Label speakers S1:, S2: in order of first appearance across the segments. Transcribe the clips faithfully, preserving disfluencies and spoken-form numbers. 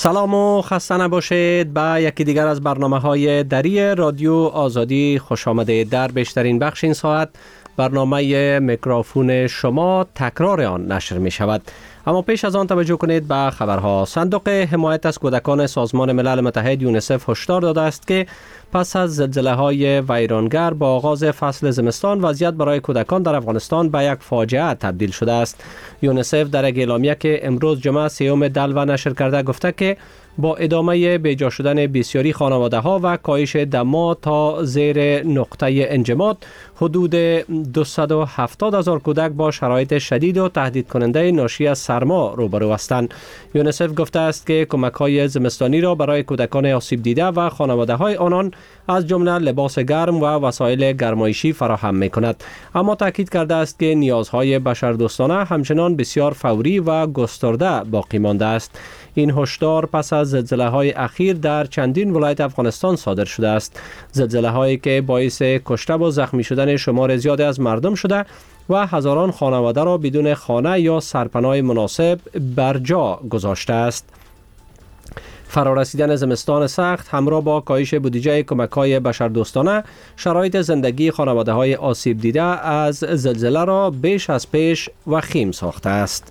S1: سلام و خسته نباشید. به یکی دیگر از برنامه‌های دری رادیو آزادی خوش آمدید. در بیشترین بخش این ساعت برنامه میکروفون شما تکرار آن نشر می شود. اما پیش از آن توجه کنید به خبرها. صندوق حمایت از کودکان سازمان ملل متحد یونیسف هشدار داده است که پس از زلزله‌های ویرانگر با آغاز فصل زمستان وضعیت برای کودکان در افغانستان به یک فاجعه تبدیل شده است. یونیسف در یک اعلامیه که امروز جمعه سیوم دلو نشر کرده گفته که با ادامه بیجا شدن بسیاری خانواده‌ها و کاهش دما تا زیر نقطه انجماد، حدود دویست و هفتاد هزار کودک با شرایط شدید و تهدید کننده ناشی از سرما روبرو هستند. یونیسف گفته است که کمک‌های زمستانی را برای کودکان آسیب دیده و خانواده‌های آنان از جمله لباس گرم و وسایل گرمایشی فراهم می‌کند، اما تاکید کرده است که نیازهای بشردوستانه همچنان بسیار فوری و گسترده باقی مانده است. این هشدار پس از زلزله‌های اخیر در چندین ولایت افغانستان صادر شده است. زلزله‌هایی که باعث کشته و زخمی شدن شمار زیادی از مردم شده و هزاران خانواده را بدون خانه یا سرپناه مناسب بر جا گذاشته است. فرارسیدن زمستان سخت همراه با کاهش بودجه کمک‌های بشردوستانه شرایط زندگی خانواده‌های آسیب دیده از زلزله را بیش از پیش وخیم ساخته است.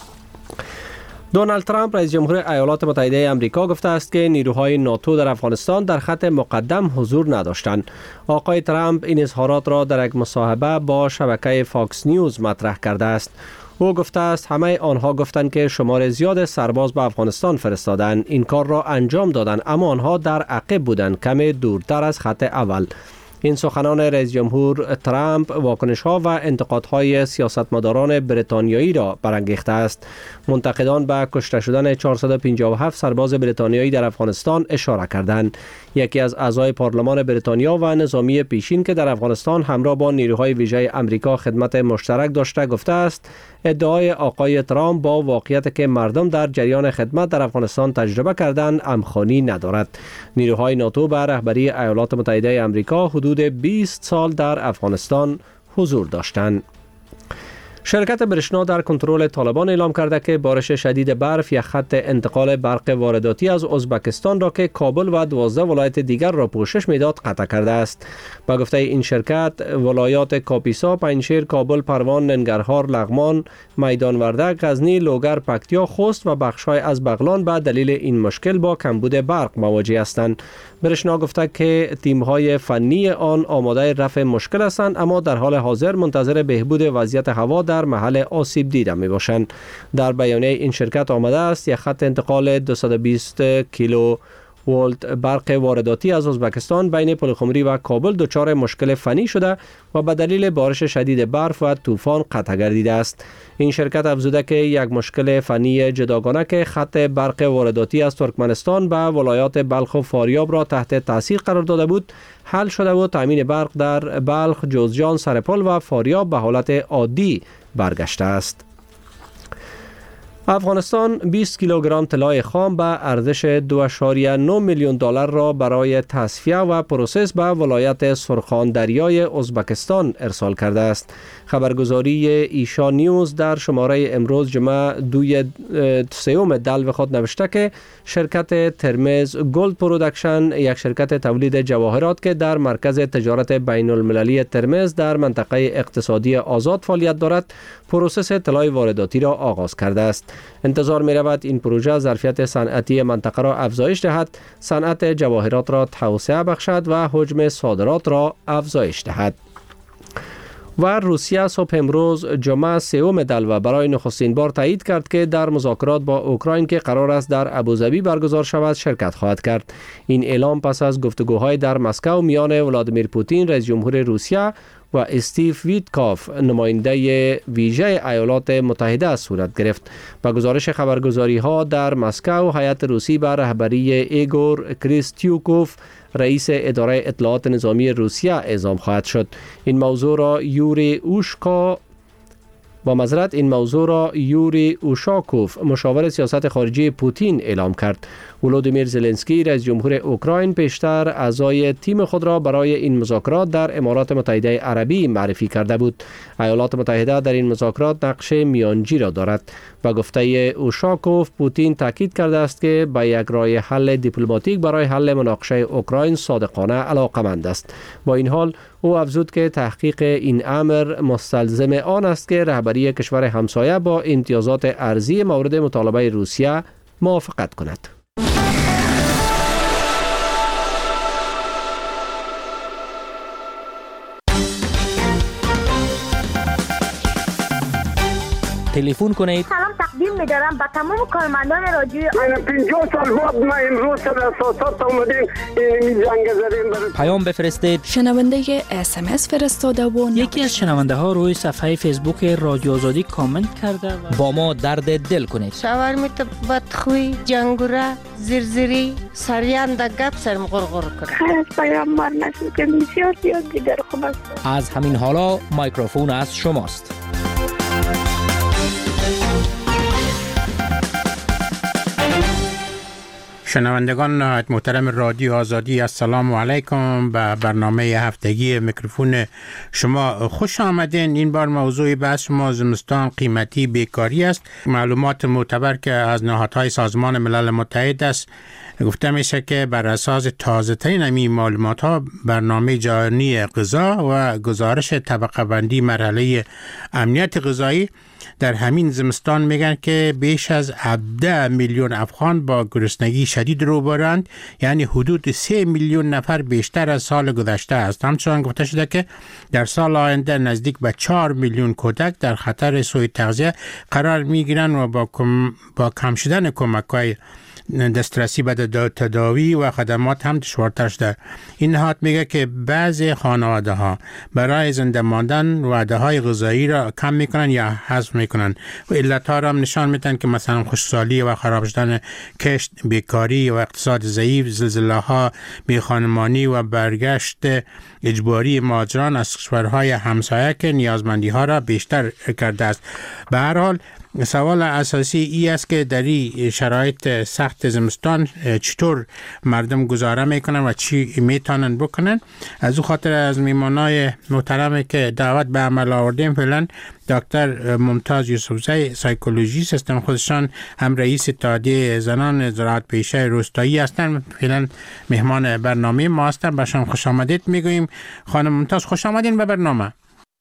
S1: دونالد ترامپ رئیس جمهور ایالات متحده آمریکا گفته است که نیروهای ناتو در افغانستان در خط مقدم حضور نداشتند. آقای ترامپ این اظهارات را در یک مصاحبه با شبکه فاکس نیوز مطرح کرده است. او گفته است همه آنها گفتند که شمار زیاد سرباز به افغانستان فرستادند. این کار را انجام دادند، اما آنها در عقب بودند، کمی دورتر از خط اول. این سخنان رئیس جمهور ترامپ واکنش‌ها و انتقادهای سیاستمداران بریتانیایی را برانگیخته است. منتقدان به کشته شدن چهارصد و پنجاه و هفت سرباز بریتانیایی در افغانستان اشاره کردند. یکی از اعضای پارلمان بریتانیا و نظامی پیشین که در افغانستان همراه با نیروهای ویژه آمریکا خدمت مشترک داشته گفته است ادعای آقای ترامپ با واقعیت که مردم در جریان خدمت در افغانستان تجربه کردند همخوانی ندارد. نیروهای ناتو به رهبری ایالات متحده آمریکا حدود بیست سال در افغانستان حضور داشتند. شرکت برشنا در کنترل طالبان اعلام کرده که بارش شدید برف یک خط انتقال برق وارداتی از ازبکستان را که کابل و دوازده ولایت دیگر را پوشش میداد قطع کرده است. با گفته این شرکت ولایات کاپیسا، پنجشیر، کابل، پروان، ننگرهار، لغمان، میدان وردک، غزنی، لوگر، پکتیا، خوست و بخش‌های از بغلان به دلیل این مشکل با کمبود برق مواجه هستند. برشنا گفته که تیم‌های فنی آن آماده رفع مشکل هستند، اما در حال حاضر منتظر بهبود وضعیت هوا در محل آسیب دیده می باشند. در بیانیه این شرکت آمده است یک خط انتقال دویست و بیست کیلو ولت برق وارداتی از ازبکستان بین پلخمری و کابل دچار مشکل فنی شده و به دلیل بارش شدید برف و طوفان قطع گردیده است. این شرکت افزوده که یک مشکل فنی جداگانه که خط برق وارداتی از ترکمنستان به ولایات بلخ و فاریاب را تحت تاثیر قرار داده بود حل شده و تامین برق در بلخ، جوزجان، سرپل و فاریاب به حالت عادی برگشته است. افغانستان بیست کیلوگرم طلای خام به ارزش دو ممیز نه میلیون دلار را برای تصفیه و پروسس به ولایت سرخان دریای ازبکستان ارسال کرده است. خبرگزاری ایشا نیوز در شماره امروز جمعه دوی سیوم دلو خود نوشته که شرکت ترمز گولد پرودکشن، یک شرکت تولید جواهرات که در مرکز تجارت بین المللی ترمز در منطقه اقتصادی آزاد فعالیت دارد، پروسس طلای وارداتی را آغاز کرده است. انتظار می رود این پروژه ظرفیت صنعتی منطقه را افزایش دهد، صنعت جواهرات را توسعه بخشد و حجم صادرات را افزایش دهد. و روسیه صبح امروز جمعه سوم دلو برای نخستین بار تایید کرد که در مذاکرات با اوکراین که قرار است در ابوظبی برگزار شود شرکت خواهد کرد. این اعلام پس از گفتگوهای در مسکو میان ولادیمیر پوتین رئیس جمهور روسیه و استیو ویتکاف نماینده ویژه ایالات متحده صورت گرفت. با گزارش خبرگزاری ها در مسکو، هیئت روسی به رهبری ایگور کریستیوکوف رئیس اداره اطلاعات نظامی روسیه اعزام خواهد شد. این موضوع را یوری اوشکا با معذرت این موضوع را یوری اوشاکوف مشاور سیاست خارجی پوتین اعلام کرد. ولودیمیر زلنسکی رئیس جمهور اوکراین پیشتر اعضای تیم خود را برای این مذاکرات در امارات متحده عربی معرفی کرده بود. ایالات متحده در این مذاکرات نقش میانجی را دارد. با گفته اوشاکوف پوتین تاکید کرده است که به یک راه حل دیپلماتیک برای حل مناقشه اوکراین صادقانه علاقمند است. با این حال او افزود که تحقیق این امر مستلزم آن است که رهبری کشور همسایه با امتیازات ارضی مورد مطالبه روسیه موافقت کند.
S2: تلفن کنید.
S3: سلام تقدیم می‌دارم به تمام کارمندان رادیوی
S4: من پنجاه سال بعد ما امروز در اساسات اومدیم این جنگ زدیم برای
S2: پیام بفرستید.
S5: شنونده اس ام اس فرستاده و
S6: یکی از شنونده ها روی صفحه فیسبوک رادیو آزادی کامنت کرده و
S2: با ما درد دل کنید.
S7: شاورمیت بدخوی جنگوره زرزری سریان در گپ سرم غرغر کنه.
S3: خیلی پیام مار نشد که بسیار زیاد دیگر خوب است.
S2: از همین حالا میکروفون از شماست.
S8: شنوندگان نهایت محترم رادیو آزادی، السلام علیکم. به برنامه هفتگی میکروفون شما خوش آمدین. این بار موضوع بحث شما زمستان قیمتی بیکاری است. معلومات معتبر که از نهادهای سازمان ملل متحد است گفته میشه که بر اساس تازه ترین همین معلومات ها برنامه جهانی غذا و گزارش طبقه بندی مرحله امنیت غذایی در همین زمستان میگن که بیش از هفده میلیون افغان با گرسنگی شدید روبروند، یعنی حدود سه میلیون نفر بیشتر از سال گذشته است. همچنان گفته شده که در سال آینده نزدیک به چهار میلیون کودک در خطر سوء تغذیه قرار میگیرند و با کم با کم شدن کمک‌های دسترسی به تداوی و خدمات هم دشوارتر شده. این نهاد میگه که بعضی خانواده ها برای زنده ماندن وعده های غذایی را کم میکنن یا حذف میکنن و علت ها را هم نشان میدن که مثلا خشکسالی و خراب شدن کشت، بیکاری و اقتصاد ضعیف، زلزله ها، بیخانمانی و برگشت اجباری مهاجران از کشورهای همسایه که نیازمندی ها را بیشتر کرده است. به هر حال سوال اساسی ای است که در این شرایط سخت زمستان چطور مردم گزاره میکنن و چی میتونن بکنن. از او خاطر از میمانای محترمی که دعوت به عمل آوردیم فعلا دکتر ممتاز یوسفزی سایکولوژیست هستن، خودشان هم رئیس اتحادیه زنان زراعت پیشه روستایی هستن، فعلا مهمان برنامه ما هستن. بهشان خوش آمدید میگوییم. خانم ممتاز خوش آمدین به برنامه.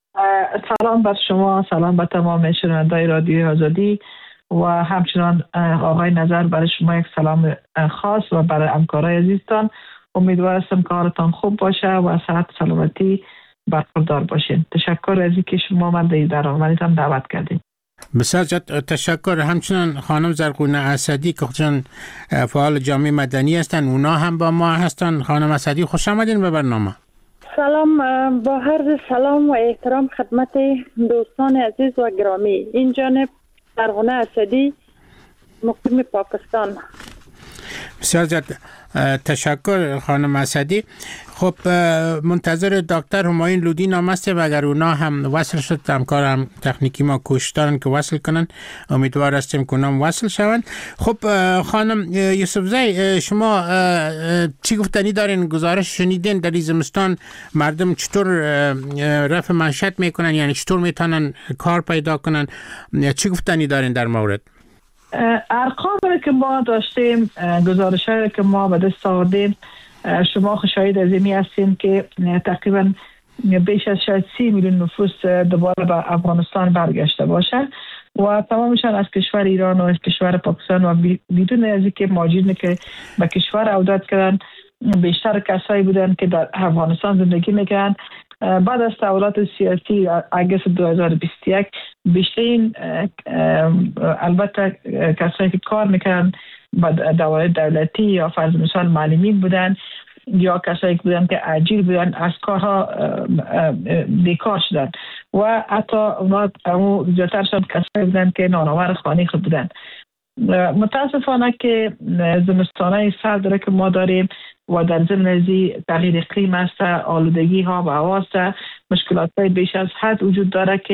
S9: سلام بر شما، سلام به تمام شنوندگان رادیو آزادی و همچنان آقای نظر برای شما یک سلام خاص و برای همکارای عزیزتان. امیدوار هستم کارتان خوب باشه و صحت سلامتی برقرار باشین. تشکر از اینکه شما من در برنامه‌تان دعوت کردید.
S8: بسیار تشکر. همچنان خانم زرقونه اسدی که خودشان فعال جامعه مدنی هستن، اونا هم با ما هستن. خانم اسدی خوش آمدین به برنامه.
S10: سلام، با عرض سلام و احترام خدمت دوستان عزیز و گرامی. این جانب زرقونه اسدی، مقیم پاکستان.
S8: بسیار زیاد تشکر خانم اسدی. خب منتظر دکتر همایون لودین هم هستیم، اگر اونا هم وصل شد همکار هم تکنیکی ما کوشش دارن که وصل کنن، امیدوار هستیم که اونا هم وصل شوند. خب خانم یوسفزی، شما چی گفتنی دارین؟ گزارش شنیدین در این زمستان مردم چطور رفع معیشت میکنن، یعنی چطور میتونن کار پیدا کنن؟ چی گفتنی دارین در مورد؟
S9: ارقامی که ما داشتیم، گزارش‌هایی که ما به دست آوردیم، شما شاهد از این هستیم که تقریبا بیش از شاید سی میلیون نفوس دوباره به افغانستان برگشته باشند و تمامشان از کشور ایران و از کشور پاکستان و بدون از اینکه مهاجرینی که به کشور عودت کردن بیشتر کسایی بودند که در افغانستان زندگی میکنند. بعد از تحولات سیاسی آگوست دو هزار و بیست و یک بیشترین البته کسایی که کار میکنن با دوائر دولتی یا فرض مثال معلمین بودن یا کسایی که بودن که اجیر بودن از کارها بیکار شدن و حتی اونا زیادترشان کسایی بودن که نانآور خانه خود بودن. متاسفانه که زمستانه سرد داره که ما داریم و در ضمن ازی تغییر اقلیم است، آلودگی ها و هوا است، مشکلات های بیش از حد وجود داره که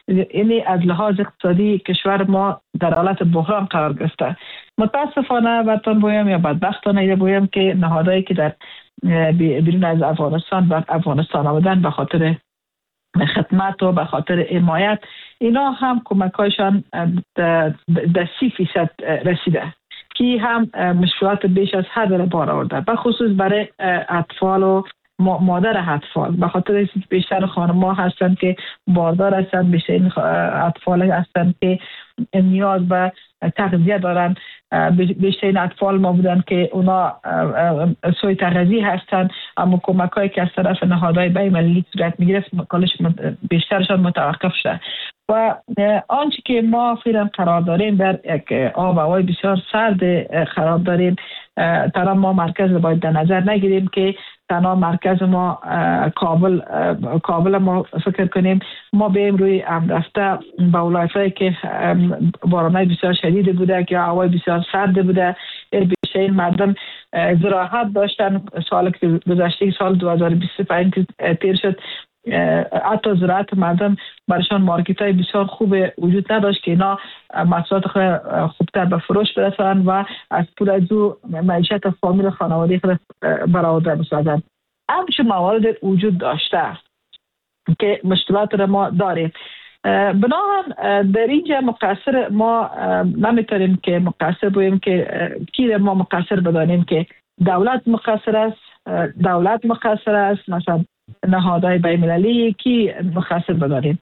S9: یعنی از لحاظ اقتصادی کشور ما در حالت بحران قرار گرفته. متاسفانه براتون بگویم یا بدبختانه بگویم که نهادهایی که در بیرون از افغانستان و افغانستان آمدن به خاطر خدمت و به خاطر حمایت، اینا هم کمکایشان در سی فیصد رسیده که هم مشکلات بیش از حد را بار آورده، به خصوص برای اطفال و مادر اطفال. به خاطر بیشتر خانم‌ها هستند که باردار هستند، بیشتر اطفال هستند که نیاز به تغذیه دارن، بیشتر این اطفال ما بودن که اونا سوی تغذیه هستند، اما کمک‌هایی که از طرف نهادهای بین‌المللی صورت می‌گرفت کلش بیشترشان متوقف شده. و آنچه که ما فعلا قرار داریم در یک آب و هوای بسیار سرد قرار داریم، تنها ما مرکز باید در نظر نگیریم که تنها مرکز ما کابل کابل ما فکر کنیم. ما به روی هم رفته به ولایت‌هایی که باران‌های بسیار شدید بوده که هوای بسیار سرد بوده، بیشتر مردم زراعت داشتن. سال که گذشته سال دو هزار و بیست و پنج تیر شد، حتی زراعت مردم برشان مارکت های بسیار خوب وجود نداشت که اینا محصولات خود خوبتر به فروش برسانند و از پول از او معیشت فامیل خانواده خود برآورده بسازند. همچون موارد وجود داشته که مشکلات را ما داریم. بنابراین در اینجا مقصر ما نمیتونیم که مقصر بگوییم که کی ما مقصر بدانیم که دولت مقصر است، دولت مقصر است، مثلا نهادهای بین‌المللی کی مقصر بدانیم.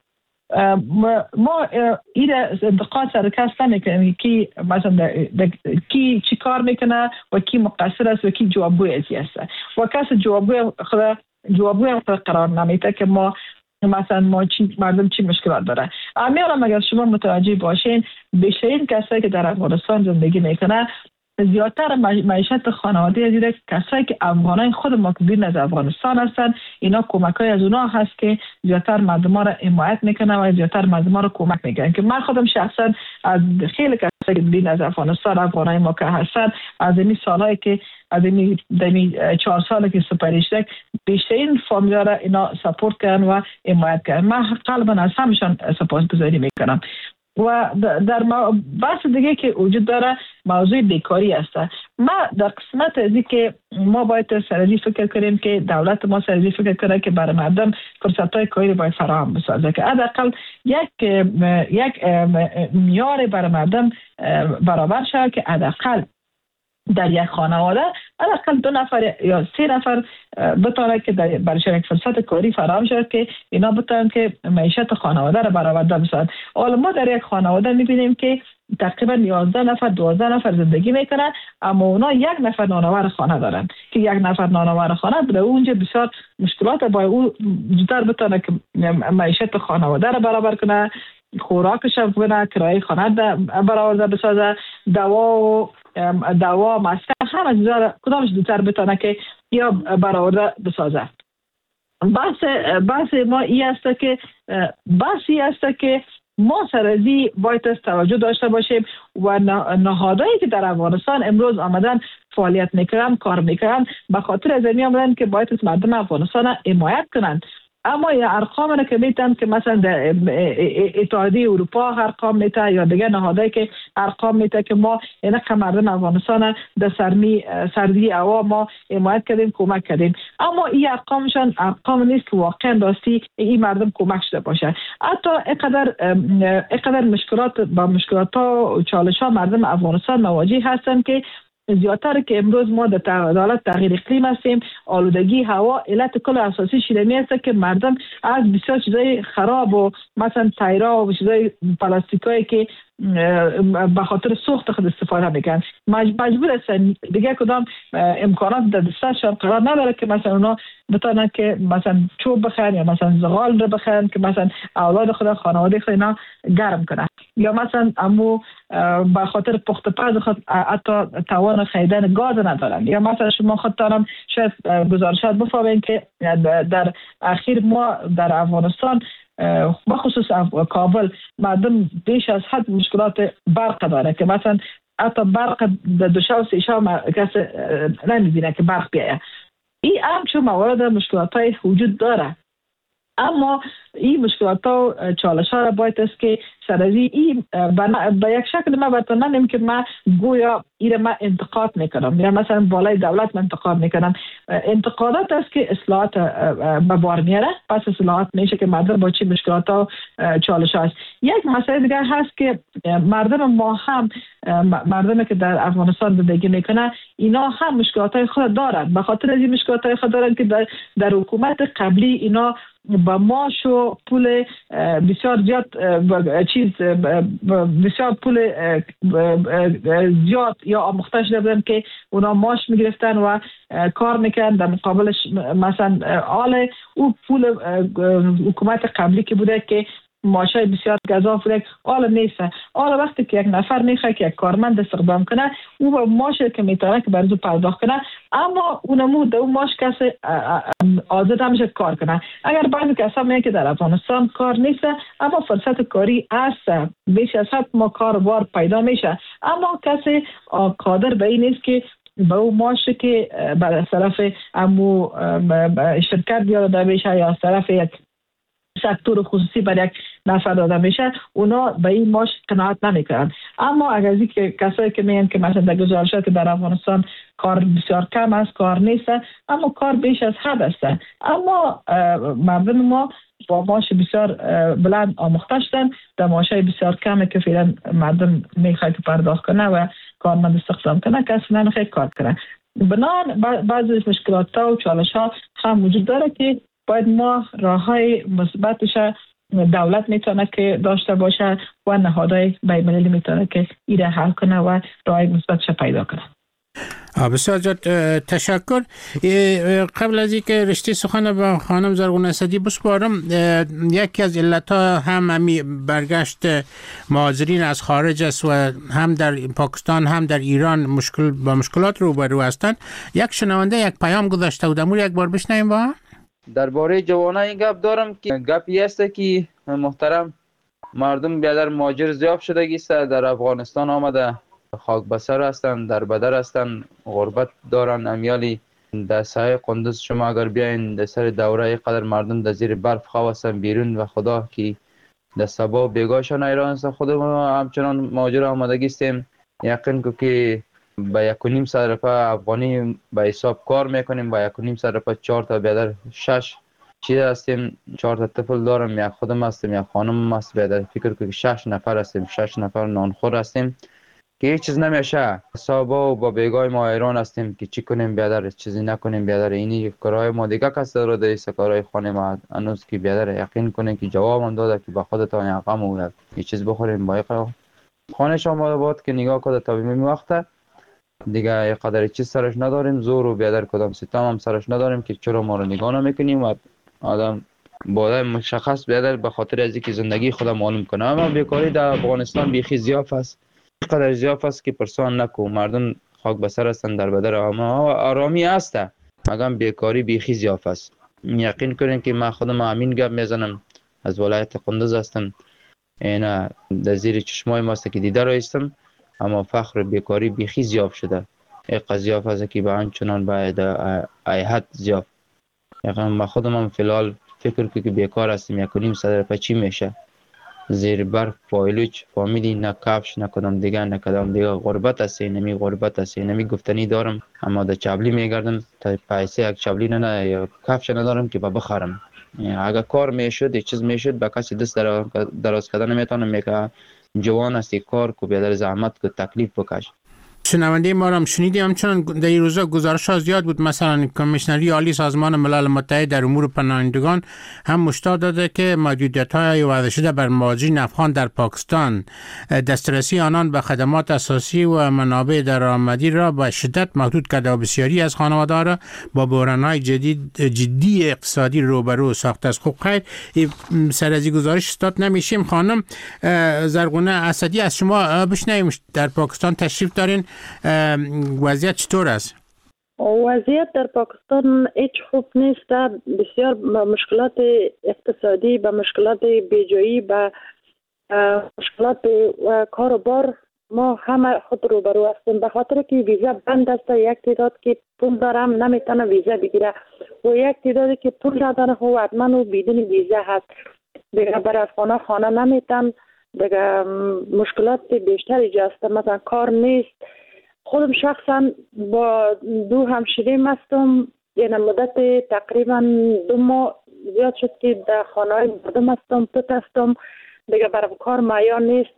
S9: ما این انتقاد سرکست نمیکنیم کی مثلا کی چی کار میکنه و کی مقصر است و کی جوابگوی ازی است و کس جوابگوی خود جوابگوی خود قرار نمیده که ما مثلا ما چی مردم چی مشکلات داره. امیرم اگر شما متوجه باشین بیشترین کسایی که در افغانستان زندگی میکنه زیادتر معیشت خانواده از کسایی که افغانای خود ما که بیرون از افغانستان هستن، اینا کمکای از اونا هست که زیادتر مردم ها را حمایت میکنه و زیادتر مردم ها را کمک میکنه. که من خودم شخصا از خیلی کسایی که بیرون از افغانستان افغانای ما که هستن از این سالایی که از این دمی چهار ساله که سپری شده بیشترین فامیلا را اینا سپورت کردن و حمایت کردن. من قلبا از همشان سپاسگزاری میکنم. و در بحث دیگه که وجود داره موضوع بیکاری است. ما در قسمت از این که ما باید سرازی فکر کنیم که دولت ما سرازی فکر کنه که برای مردم فرصت‌های کاری باید فراهم بسازه که حداقل یک یک معیار برای مردم برابر شود که حداقل در یک خانواده حداقل دو نفر یا سه نفر بتونه که برایشان یک فرصت کاری فراهم شد که اینا بتونن که معیشت خانواده را برآورده بسازن. حالا ما در یک خانواده میبینیم که تقریبا یازده نفر دوازده نفر زندگی میکنن، اما اونا یک نفر نانآور خانه دارن که یک نفر نانآور خانه در اونجا بسیار مشکلات با او زودتر بتونه که معیشت خانواده را برابر کنه، خوراکش کنه، کرایه خانه برآورده بسازه، دوا و دوا مسکن هم از اینجا کدامش دوتر بتانه که یا برآورده بسازه. بحث بحث ما این است که بحثی است که ما سرازی باید توجه داشته باشیم و نهادهایی که در افغانستان امروز آمدن فعالیت میکنن کار میکنن به خاطر از این آمدن که باید از مردم افغانستان حمایت کنند. اما یا ارقام را که میتن که مثلا در اتحادیه اروپا ارقام میته یا دیگه نهادهایی که ارقام میته که ما این که مردم افغانستان در سرمی سردی هوا ما حمایت کردیم کمک کردیم، اما این ارقامشان ارقام نیست که واقعا راستی این مردم کمک شده باشه. حتی اینقدر اینقدر مشکلات با مشکلات ها و چالش ها مردم افغانستان مواجه هستند که زیادتر که امروز ما در حالت تغییر اقلیم هستیم، آلودگی هوا علت کل اساسی شیرینی است که مردم از بسیار چیزای خراب و مثلا تایرا و چیزای پلاستیکایی که به خاطر سوخت خود استفاده میکنن مجبور هستن دیگه کدام امکانات در دستشان قرار نداره که مثلا اونا بتونن که مثلا چوب بخرن یا مثلا زغال رو بخرن که مثلا اولاد خود خانواده خود اینا گرم کنن، یا مثلا امو به خاطر پخت پز خود حتی توان خریدن گاز ندارن، یا مثلا شما خودتانم شاید گزارشات بفهمین که در اخیر ما در افغانستان بخصوص کابل مردم بیش از حد مشکلات برق داره که مثلا حتی برق در دو شب و سه شب کسی نمیبینه که برق بیایه. این همچون موارد مشکلات های وجود داره، اما این مشکلات و چالش ها را باید است که سر از این به یک شکل ما براتون نمیم که ما گویا این ما انتقاد میکنم یا مثلا بالای دولت من انتقاد میکنم. انتقادات است که اصلاحات به بار میاره، پس اصلاحات میشه که مردم با چی مشکلات و چالش هست. یک مسئله دیگر هست که مردم ما هم مردمی که در افغانستان زندگی میکنه اینا هم مشکلات های خود دارند، به خاطر از این مشکلات های خود دارند که در, در حکومت قبلی اینا با معاش و پول بسیار زیاد چیز بسیار پول زیاد یا آموخته شده بودن که اونا معاش میگرفتن و کار میکردن، در مقابلش مثلا آل او پول حکومت قبلی که بوده که معاشای بسیار گزاف بوده آل نیست. آل وقتی که یک نفر میخواد که یک کارمند استخدام کنه او با معاشی که میتونه که برای پرداخت کنه، اما اونمو در اون معاش کسی آزاد نمیشه کار کنه. اگر بعضی کسا میگه که در افغانستان کار نیست اما فرصت کاری هست، بیش از حد ما کاربار پیدا میشه، اما کسی قادر به این نیست که با اون معاشی که بر طرف امو شرکت داده میشه یا از طرف یک سکتور خصوصی برای یک نفر داده میشه، اونا به این معاش قناعت نمیکنن. اما اگر از که کسایی که میگن که مثلا در گزارشات که در افغانستان کار بسیار کم است، کار نیست، اما کار بیش از حد است، اما مردم ما با معاش بسیار بلند آموخته شدن، در معاشای بسیار کمی که فعلا مردم میخواد پرداخت کنه و کارمند استخدام کنه کسی نمیخواد کار کنه. بنان بعضی از مشکلات ها و چالش ها هم وجود داره که باید ما راههای مثبتش دولت میتونه که داشته باشه و نهادهای بین‌المللی میتونه که ایره حل کنه و راههای مثبتش پیدا کنه.
S8: بسیار زیاد تشکر. قبل از اینکه رشته سخن به خانم زرغون اسدی بسپارم، یکی از علتها هم همی برگشت مهاجرین از خارج است و هم در پاکستان هم در ایران مشکل با مشکلات روبرو هستند. یک شنونده یک پیام گذاشته بود، امور یک بار بشنویم با هم.
S11: درباره جوانان این گپ دارم که گپی است که محترم مردم بیادر مهاجر زیاد شدگی است، در افغانستان آمده خاک بسر هستند، در بدر هستند، غربت دارن. امیالی در سایه قندوز شما اگر بیاین در سر دوره قدر مردم در زیر برف خواب هستن بیرون و خدا که در سبا بیگاشان ایران هستن. خود ما همچنان مهاجر آمدگی استیم، یقین کو که با یک و نیم صد افغانی به حساب کار میکنیم، با یک و نیم صد چهار تا بیادر شش چیز هستیم، چهار تا طفل دارم، یک خودم هستیم یک خانم هست، بیادر فکر که شش نفر هستیم، شش نفر نانخور هستیم که هیچ چیز نمیشه. حسابا و با بیگای ما ایران هستیم که چی کنیم بیادر، چیزی نکنیم بیادر. اینی کارهای ما دیگه کس داره دیست کارهای خانه ما هنوز که بیادر یقین کنیم که جواب هم داده که با خودتان یک غم و یک چیز بخوریم با یک خانه شما بود که نگاه کنه تا بیم وقته دیگه یک قدر چیز سرش نداریم، زور و بیادر کدام ستم هم سرش نداریم که چرا ما رو نگاه نمیکنیم و آدم باید مشخص بیادر به خاطر از اینکه زندگی خودم معلوم کنه. اما بیکاری در افغانستان بیخی زیاف است، قدر زیاف است که پرسان نکو، مردم خاک بسر هستن در بدر، اما آرامی است، مگر بیکاری بیخی زیاف است. یقین کنین که من خودم همین گپ میزنم، از ولایت قندوز هستم، اینا در زیر چشمای ماست که دیده رو هستم، اما فخر بیکاری بیخی زیاف شده. یک قضیه است که به آنچنان باید ایحد زیاف. یقین من خودم هم فیلال فکر که بیکار هستم، یک و نیم صد پچی میشه زیر برف پایلوچ فامیلی، نه کفش نه کدام دیگه نه کدام دیگه. غربت است، نمی غربت است، نمی گفتنی دارم اما در چابلی میگردم تا پیسه یک چابلی نه نه یا کفش ندارم که با بخرم. اگر کار میشد یک چیز میشد با کسی دست دراز کردن نمیتونم، میگه جوان هستی کار کو بیادر زحمت کو تکلیف بکش.
S8: شنونده ما را هم شنیدیم، همچنان در این روزا گزارش ها زیاد بود. مثلا کمیشنری عالی سازمان ملل متحد در امور پناهندگان هم هشدار داده که محدودیت های وضع شده بر مهاجرین افغان در پاکستان، دسترسی آنان به خدمات اساسی و منابع درآمدی را به شدت محدود کرده و بسیاری از خانواده را با بحران های جدید جدی اقتصادی روبرو ساخته است. خب خیر، سر از این گزارش استاد نمیشیم. خانم زرغون اسدی از شما بشنویم، در پاکستان تشریف دارین، وضعیت چطور است؟
S10: وضعیت در پاکستان هیچ خوب نیست، بسیار مشکلات اقتصادی، به مشکلات بیجایی، به مشکلات کار و بار ما همه خود روبرو هستیم، به خاطر که ویزا بند است. یک تعداد که پول دارم نمیتونه ویزا بگیره و یک تعدادی که پول نداره خب حتما و بدون ویزا هست. دیگه برای افغان ها خانه نمیتن، دیگه مشکلات بیشتری جاست، مثلا کار نیست. خودم شخصا با دو همشیریم هستم، یعنی مدت تقریبا دو ماه زیاد شد که در خانه های مردم هستم، پت هستم، دیگه برای کار معیار نیست،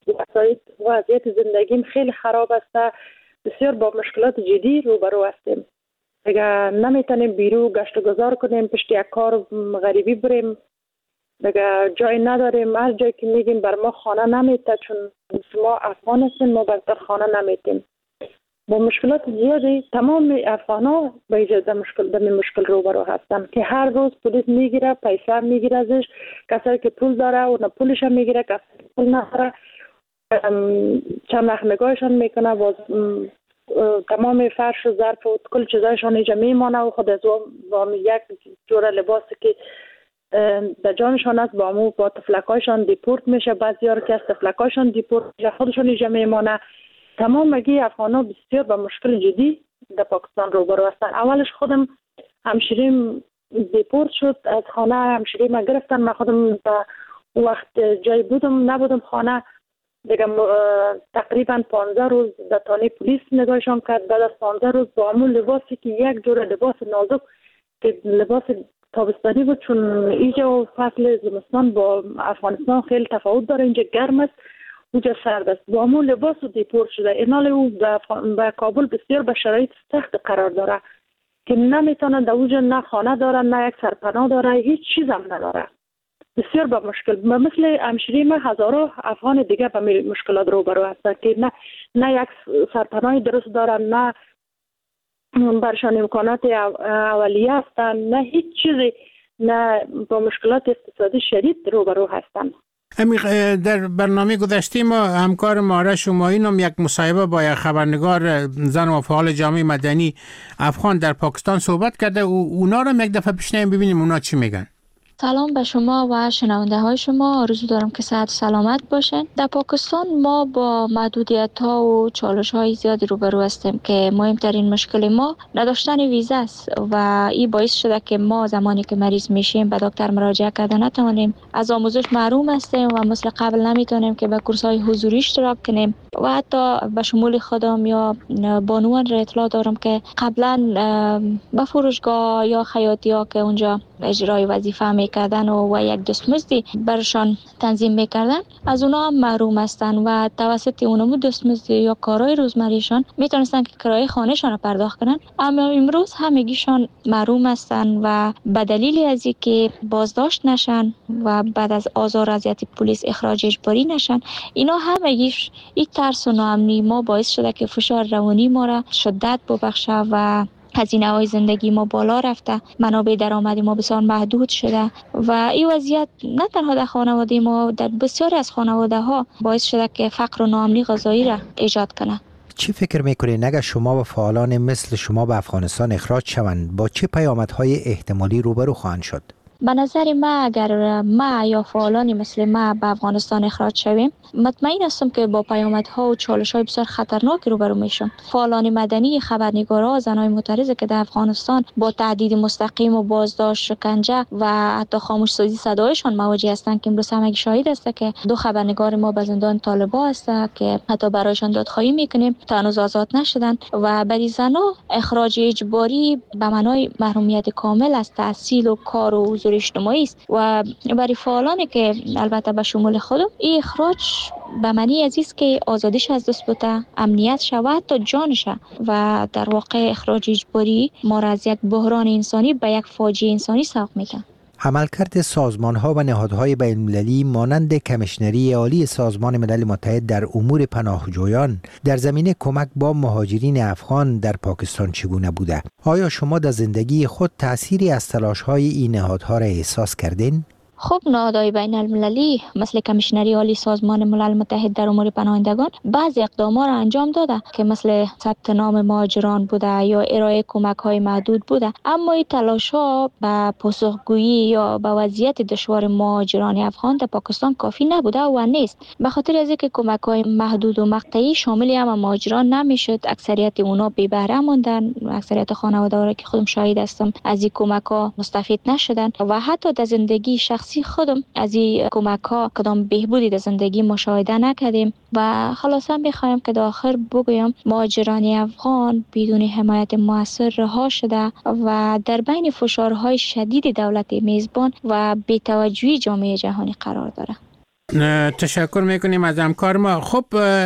S10: وضعیت زندگیم خیلی خراب است، بسیار با مشکلات جدی روبرو هستیم. دیگه نمیتونیم بیرو گشت و گذار کنیم، پشت یک کار غریبی بریم، دیگه جای نداریم. هر جایی که میگیم بر ما خانه نمیته، چون ما افغان هستیم، ما بر خانه نمیتیم. با مشکلات زیادی تمام افغان ها به ایجاد مشکل دمی مشکل روبرو هستن که هر روز پلیس میگیره، پیسه میگیره ازش، کسایی که پول داره و پولش هم میگیره، کسایی که پول نداره چند وقت نگاهشان میکنه، باز تمام فرش و ظرف و کل چیزایشان اینجا میمانه و خود از وام یک جور لباسی که در جانشان است با امو با تفلکایشان دیپورت میشه، بعضی ها که از تفلکایشان دیپورت میشه، خودشان اینجا میمانه. تمام مگی افغان ها بسیار با مشکل جدی در پاکستان روبرو هستن. اولش خودم همشیریم دیپورت شد از خانه، همشیریم ما گرفتن، من خودم با وقت جای بودم نبودم خانه، دیگه تقریبا پانزده روز در تانه پلیس نگاهشان کرد. بعد از پانزده روز با همون لباسی که یک جور لباس نازک که لباس تابستانی بود، چون اینجا فصل زمستان با افغانستان خیلی تفاوت داره، اینجا گرم است اونجا سرد است، با همون لباس دیپورت شده. اینال او به کابل بسیار به شرایط سخت قرار داره که نمیتونه در اونجا نه خانه داره، نه یک سرپناه داره، هیچ چیز هم نداره. بسیار با مشکل، مثل همشیری ما هزارها افغان دیگه به مشکلات روبرو هستند که نه نه یک سرپناه درست دارن، نه برشان امکانات اولیه هستند، نه هیچ چیزی، نه با مشکلات اقتصادی شدید روبرو هستند.
S8: در برنامه گذشته ما همکار ماره شمایین هم یک مصاحبه با یک خبرنگار زن و فعال جامعه مدنی افغان در پاکستان صحبت کرده و اونا رو یک دفعه پیشنهاد ببینیم اونا چی میگن.
S12: سلام به شما و شنونده های شما، آرزو دارم که صحت و سلامت باشین. در پاکستان ما با محدودیت ها و چالش های زیادی روبرو هستیم که مهمترین مشکل ما نداشتن ویزا است و این باعث شده که ما زمانی که مریض میشیم به دکتر مراجعه کردن نتوانیم، از آموزش محروم هستیم و مثل قبل نمیتونیم که به کورس های حضوری اشتراک کنیم و حتی به شمول خودم یا بانوان را اطلاع دارم که قبلا به فروشگاه یا خیاطی ها که اونجا اجرای وظیفه میکردن و, و یک دستمزدی برشان تنظیم میکردن، از اونا هم محروم هستن و توسط اونمو دستمزدی یا کارهای روزمریشان میتونستن که کرایه خانهشان رو پرداخت کنن، اما امروز همگیشان محروم هستن و به دلیل از اینکه بازداشت نشن و بعد از آزار و اذیت پلیس اخراج اجباری نشن، اینا همگیش این ترس و ناامنی ما باعث شده که فشار روانی ما را شدت ببخشه و هزینه‌های زندگی ما بالا رفته، منابع درآمدی ما بسیار محدود شده و این وضعیت نه تنها در خانواده ما، در بسیاری از خانواده ها باعث شده که فقر و ناامنی غذایی را ایجاد کنه.
S13: چی فکر میکنین اگر شما و فعالان مثل شما به افغانستان اخراج شوند با چه پیامدهای احتمالی روبرو خواهند شد؟
S12: به نظر ما اگر ما یا فعالانی مثل ما به افغانستان اخراج شویم، مطمئن هستم که با پیامدها و چالش‌های بسیار خطرناک روبرو میشم. فعالان مدنی، خبرنگارا، زنای معترض که در افغانستان با تهدید مستقیم و بازداشت، شکنجه و حتی خاموش‌سازی صدایشان مواجه هستند که امروز همگی شاهد است که دو خبرنگار ما به زندان طالبا هستند که حتی برایشان دادخواهی میکنیم تا هنوز آزاد نشدن و برای زنها اخراج اجباری به معنای محرومیت کامل از تحصیل و کار و اجتماعی است و برای فعالانی که البته به شمول خودم این اخراج به معنی عزیز که آزادیش از دست بوده، امنیت شود تا جانش و در واقع اخراج اجباری ما را از یک بحران انسانی به یک فاجعه انسانی سوق میکنه.
S13: عملکرد سازمان‌ها و نهادهای بین‌المللی مانند کمیشنری عالی سازمان ملل متحد در امور پناهجویان در زمینه کمک با مهاجرین افغان در پاکستان چگونه بوده؟ آیا شما در زندگی خود تأثیری از تلاش‌های این نهادها را احساس کردین؟
S12: خب نهادهای بین المللی مثل کمیشنری عالی سازمان ملل متحد در امور پناهندگان بعضی اقدامات را انجام داده که مثل ثبت نام مهاجران بوده یا ارائه کمک‌های محدود بوده، اما این تلاش‌ها به پاسخگویی یا به وضعیت دشوار مهاجران افغان در پاکستان کافی نبوده و نیست، به خاطر از اینکه کمک‌های محدود و مقطعی شامل هم مهاجران نمیشد. اکثریت اونا بی بهره ماندن، اکثریت خانواده‌ها که خودم شاهد هستم از این کمک‌ها مستفید نشدن و حتی در زندگی شخصی شخصی خودم از این کمک ها کدام بهبودی در زندگی مشاهده نکردیم و خلاصا بخوایم که در آخر بگویم مهاجران افغان بدون حمایت مؤثر رها شده و در بین فشارهای شدید دولت میزبان و بی‌توجهی جامعه جهانی قرار داره.
S8: تشکر میکنیم از همکار ما. خب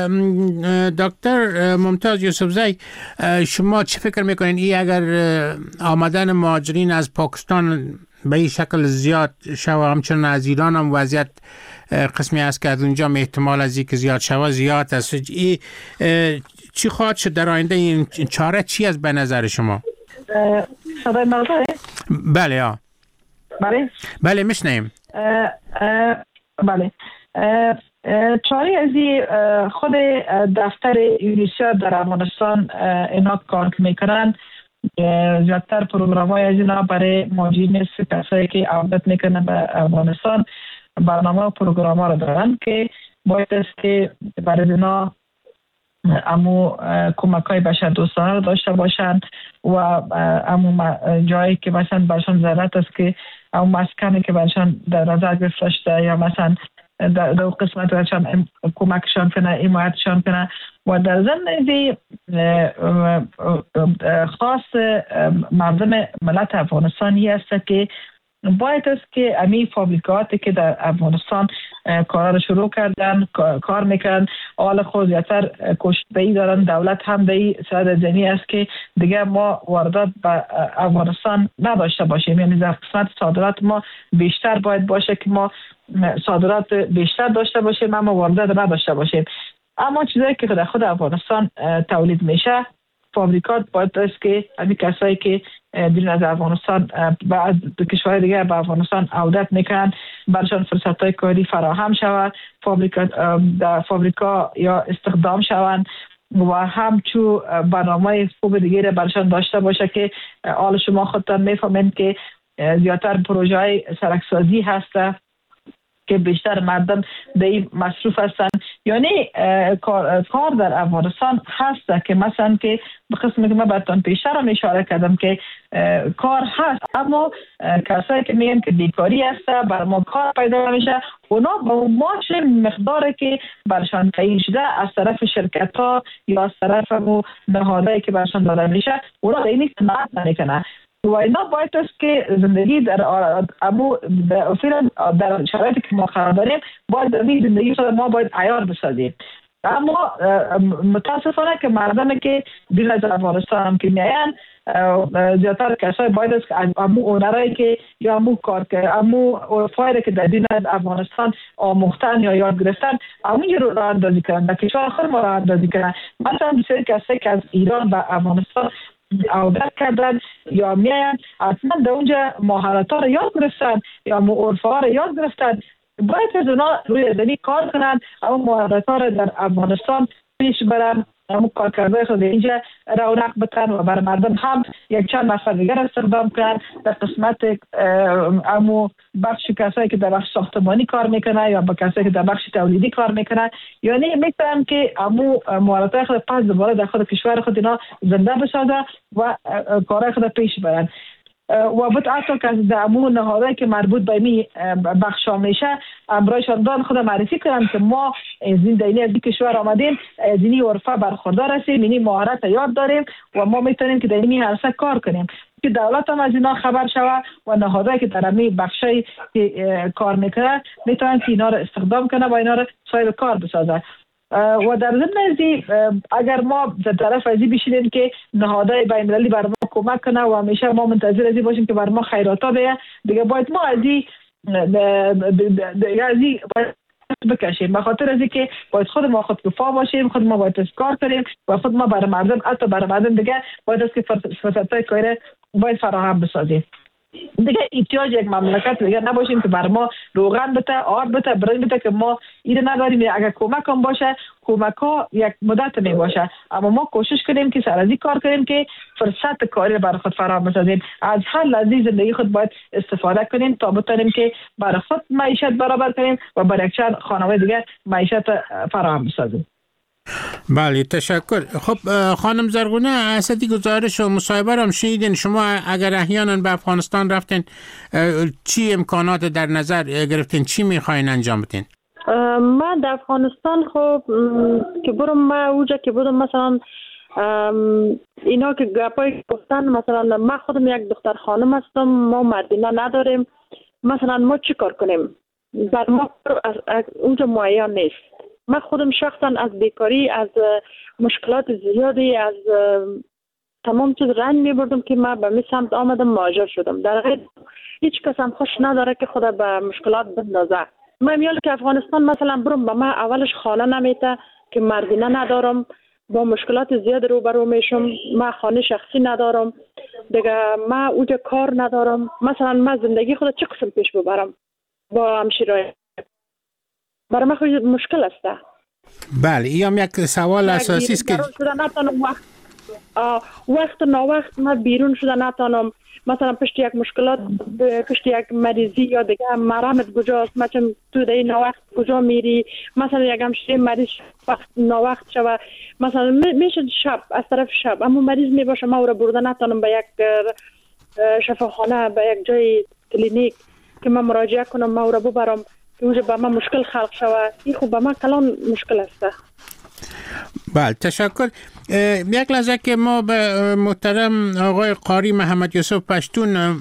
S8: دکتر ممتاز یوسفزی، شما چه فکر میکنین ای اگر آمدن مهاجرین از پاکستان به این شکل زیاد شوه، همچنان از ایران هم وضعیت قسمی است که از اونجا احتمال از این که زیاد شوه زیاد است، ای چی خواهد شد در آینده؟ این چاره چی است به نظر شما؟
S9: صدای من داره؟
S8: بله ها
S9: بله
S8: بله میشنیم.
S9: بله چاری از خود دفتر یونیسف در افغانستان اینا کار میکنن، زیادتر پروگرام های از اینا برای مهاجرین است، کسایی که عودت میکنن به افغانستان برنامه و پروگرام ها رو دارن که باید است که برای اینا امو کمک های بشر دوستانه رو داشته باشن و امو جایی که مثلا برشان ضرورت است که امو مسکنی که برشان در نظر گرفته شده یا مثلا در دو قسمت برشان کمکشان کنه، حمایتشان کنه و در ضمن خاص مردم ملت افغانستانی است که باید است که امی فابریکاتی که در افغانستان کار رو شروع کردن کار میکنن حال خود زیادتر کشته‌ای دارن، دولت هم به صورت زمینی است که دیگه ما واردات به افغانستان نداشته باشیم، یعنی در قسمت صادرات ما بیشتر باید باشه که ما صادرات بیشتر داشته باشیم اما واردات نداشته باشیم. اما چیزایی که در خود افغانستان تولید میشه فابریکات باید است که همین کسایی که بیرون از افغانستان و از کشورهای دیگه به افغانستان عودت میکنن برشان فرصت‌های کاری فراهم شود، فابریکا در فابریکا یا استخدام شوند و همچو برنامه خوب دیگه برشان داشته باشه که حال شما خودتان میفهمین که زیادتر پروژه های سرکسازی هسته که بیشتر مردم به این مصروف هستن. یعنی کار در افغانستان هست که مثلا که به قسمی که من براتون پیشتر هم اشاره کردم که کار هست اما کسایی که میگن که بیکاری هست بر ما کار پیدا نمیشه، اونا با ماش مقداری که برشان تعیین شده از طرف شرکت ها یا از طرف نهادهایی که برشان داده میشه اونا به این قناعت نمیکنن و اینا باید است که زندگی در ابو فعلا در شرایطی که ما قرار داریم باید این زندگی رو ما باید عیار بسازیم. اما متاسفانه که مردمی که بیرون از افغانستان هم که میاین زیادتر کسای باید است که امو اونرایی که یا امو کار که امو فایده که در بیرون از افغانستان آموختن یا یاد گرفتن امو رو راه اندازی کنن، در کشور خود ما راه اندازی کنن. مثلا بسیاری کسایی که از ایران به افغانستان عودت کردن یا میاین اصلا در اونجا مهارت ها رو یاد گرفتن یا عرف ها رو یاد گرفتن، باید از اونا روی زمین کار کنن، اما مهارت ها رو در افغانستان پیش برن، اما کار کرده خود اینجا رونق بتن و بر مردم هم یک چند نفر دیگر استخدام کنن در قسمت امو بخش کسایی که در بخش ساختمانی کار میکنه یا با کسایی که در بخش تولیدی کار میکنه، یعنی میتونن که امو مهارت خود پس دوباره در خود کشور خود اینا زنده بسازه و کارهای خود پیش برن. و بود حتی که در امو نهادهایی که مربوط به می بخش ها میشه امرایشان دان خود معرفی کنن که ما زندگی از این کشور آمدیم، از این عرفه برخوردار هستیم، این مهارت یاد داریم و ما میتونیم که در این عرصه کار کنیم که دولت هم از اینا خبر شود و نهادهایی که در امی بخشای کار میکنن میتونن که اینا رو استخدام کنه و اینا رو صاحب کار بسازن. و در ضمن ازی اگر ما در طرف ازی بشینیم که نهادهای بین المللی بر ما کمک کنه و همیشه ما منتظر ازی باشیم که بر ما خیراتا بیه، دیگه باید ما ازی ازی بکشیم به خاطر ازی که باید خود ما خود کفا باشیم، خود ما باید کار کنیم و خود ما برای مردم حتی برای مردم دیگه باید است که فرصتهای کاری باید فراهم بسازیم. دیگه احتیاج یک مملکت دیگه نباشیم که بر ما روغن بده، آب بده، برنج بده که ما اینو نداریم. اگر کمک هم باشه کمک ها یک مدت می باشه، اما ما کوشش کنیم که سرازی کار کنیم که فرصت کاری برای خود فراهم بسازیم. از هر لحظه زندگی خود باید استفاده کنیم تا بتونیم که برای خود معیشت برابر کنیم و برای یک چند خانواده دیگه معیشت فراهم بسازیم.
S8: بله تشکر. خب خانم زرغونه، اسدی گزارش و مصاحبه را شنیدین. شما اگر احیانا به افغانستان رفتین چی امکانات در نظر گرفتین؟ چی میخواین انجام بدین؟
S10: من در افغانستان خب که برم ما اوجا که بودم مثلا اینا که گپای گفتن، مثلا ما خودم یک دختر خانم هستم، ما مردینه نداریم، مثلا ما چی کار کنیم؟ بر ما اونجا معین نیست. من خودم شخصا از بیکاری، از مشکلات زیادی، از تمام چیز رنج میبردم که من به می سمت آمدم مهاجر شدم. در حقیقت هیچ کس هم خوش نداره که خدا به مشکلات بندازه. من میال که افغانستان مثلا برم، به من اولش خانه نمیته که مردینه ندارم، با مشکلات زیاد روبرو میشم. من خانه شخصی ندارم دیگه، من اونجا کار ندارم. مثلا من زندگی خود چه قسم پیش ببرم با همشیرای؟ برای من خود مشکل است.
S8: بله، این هم یک سوال اساسی است که
S10: وقت وقت نا وقت من بیرون شده نتانم، مثلا پشت یک مشکلات، پشت یک مریضی یا دیگه مرمت کجاست، مثلا تو در نا وقت کجا میری، مثلا یک همشیره مریض وقت نا وقت شوه، مثلا میشه شب از طرف شب اما مریض میباشه، من او را برده نتانم به یک شفاخانه، به یک جای کلینیک که من مراجعه کنم، من او را ببرم که اونجا به من مشکل خلق شوه. این خوب به من کلان مشکل است.
S8: بله تشکر. یک لحظه که ما به محترم آقای قاری محمد یوسف پشتون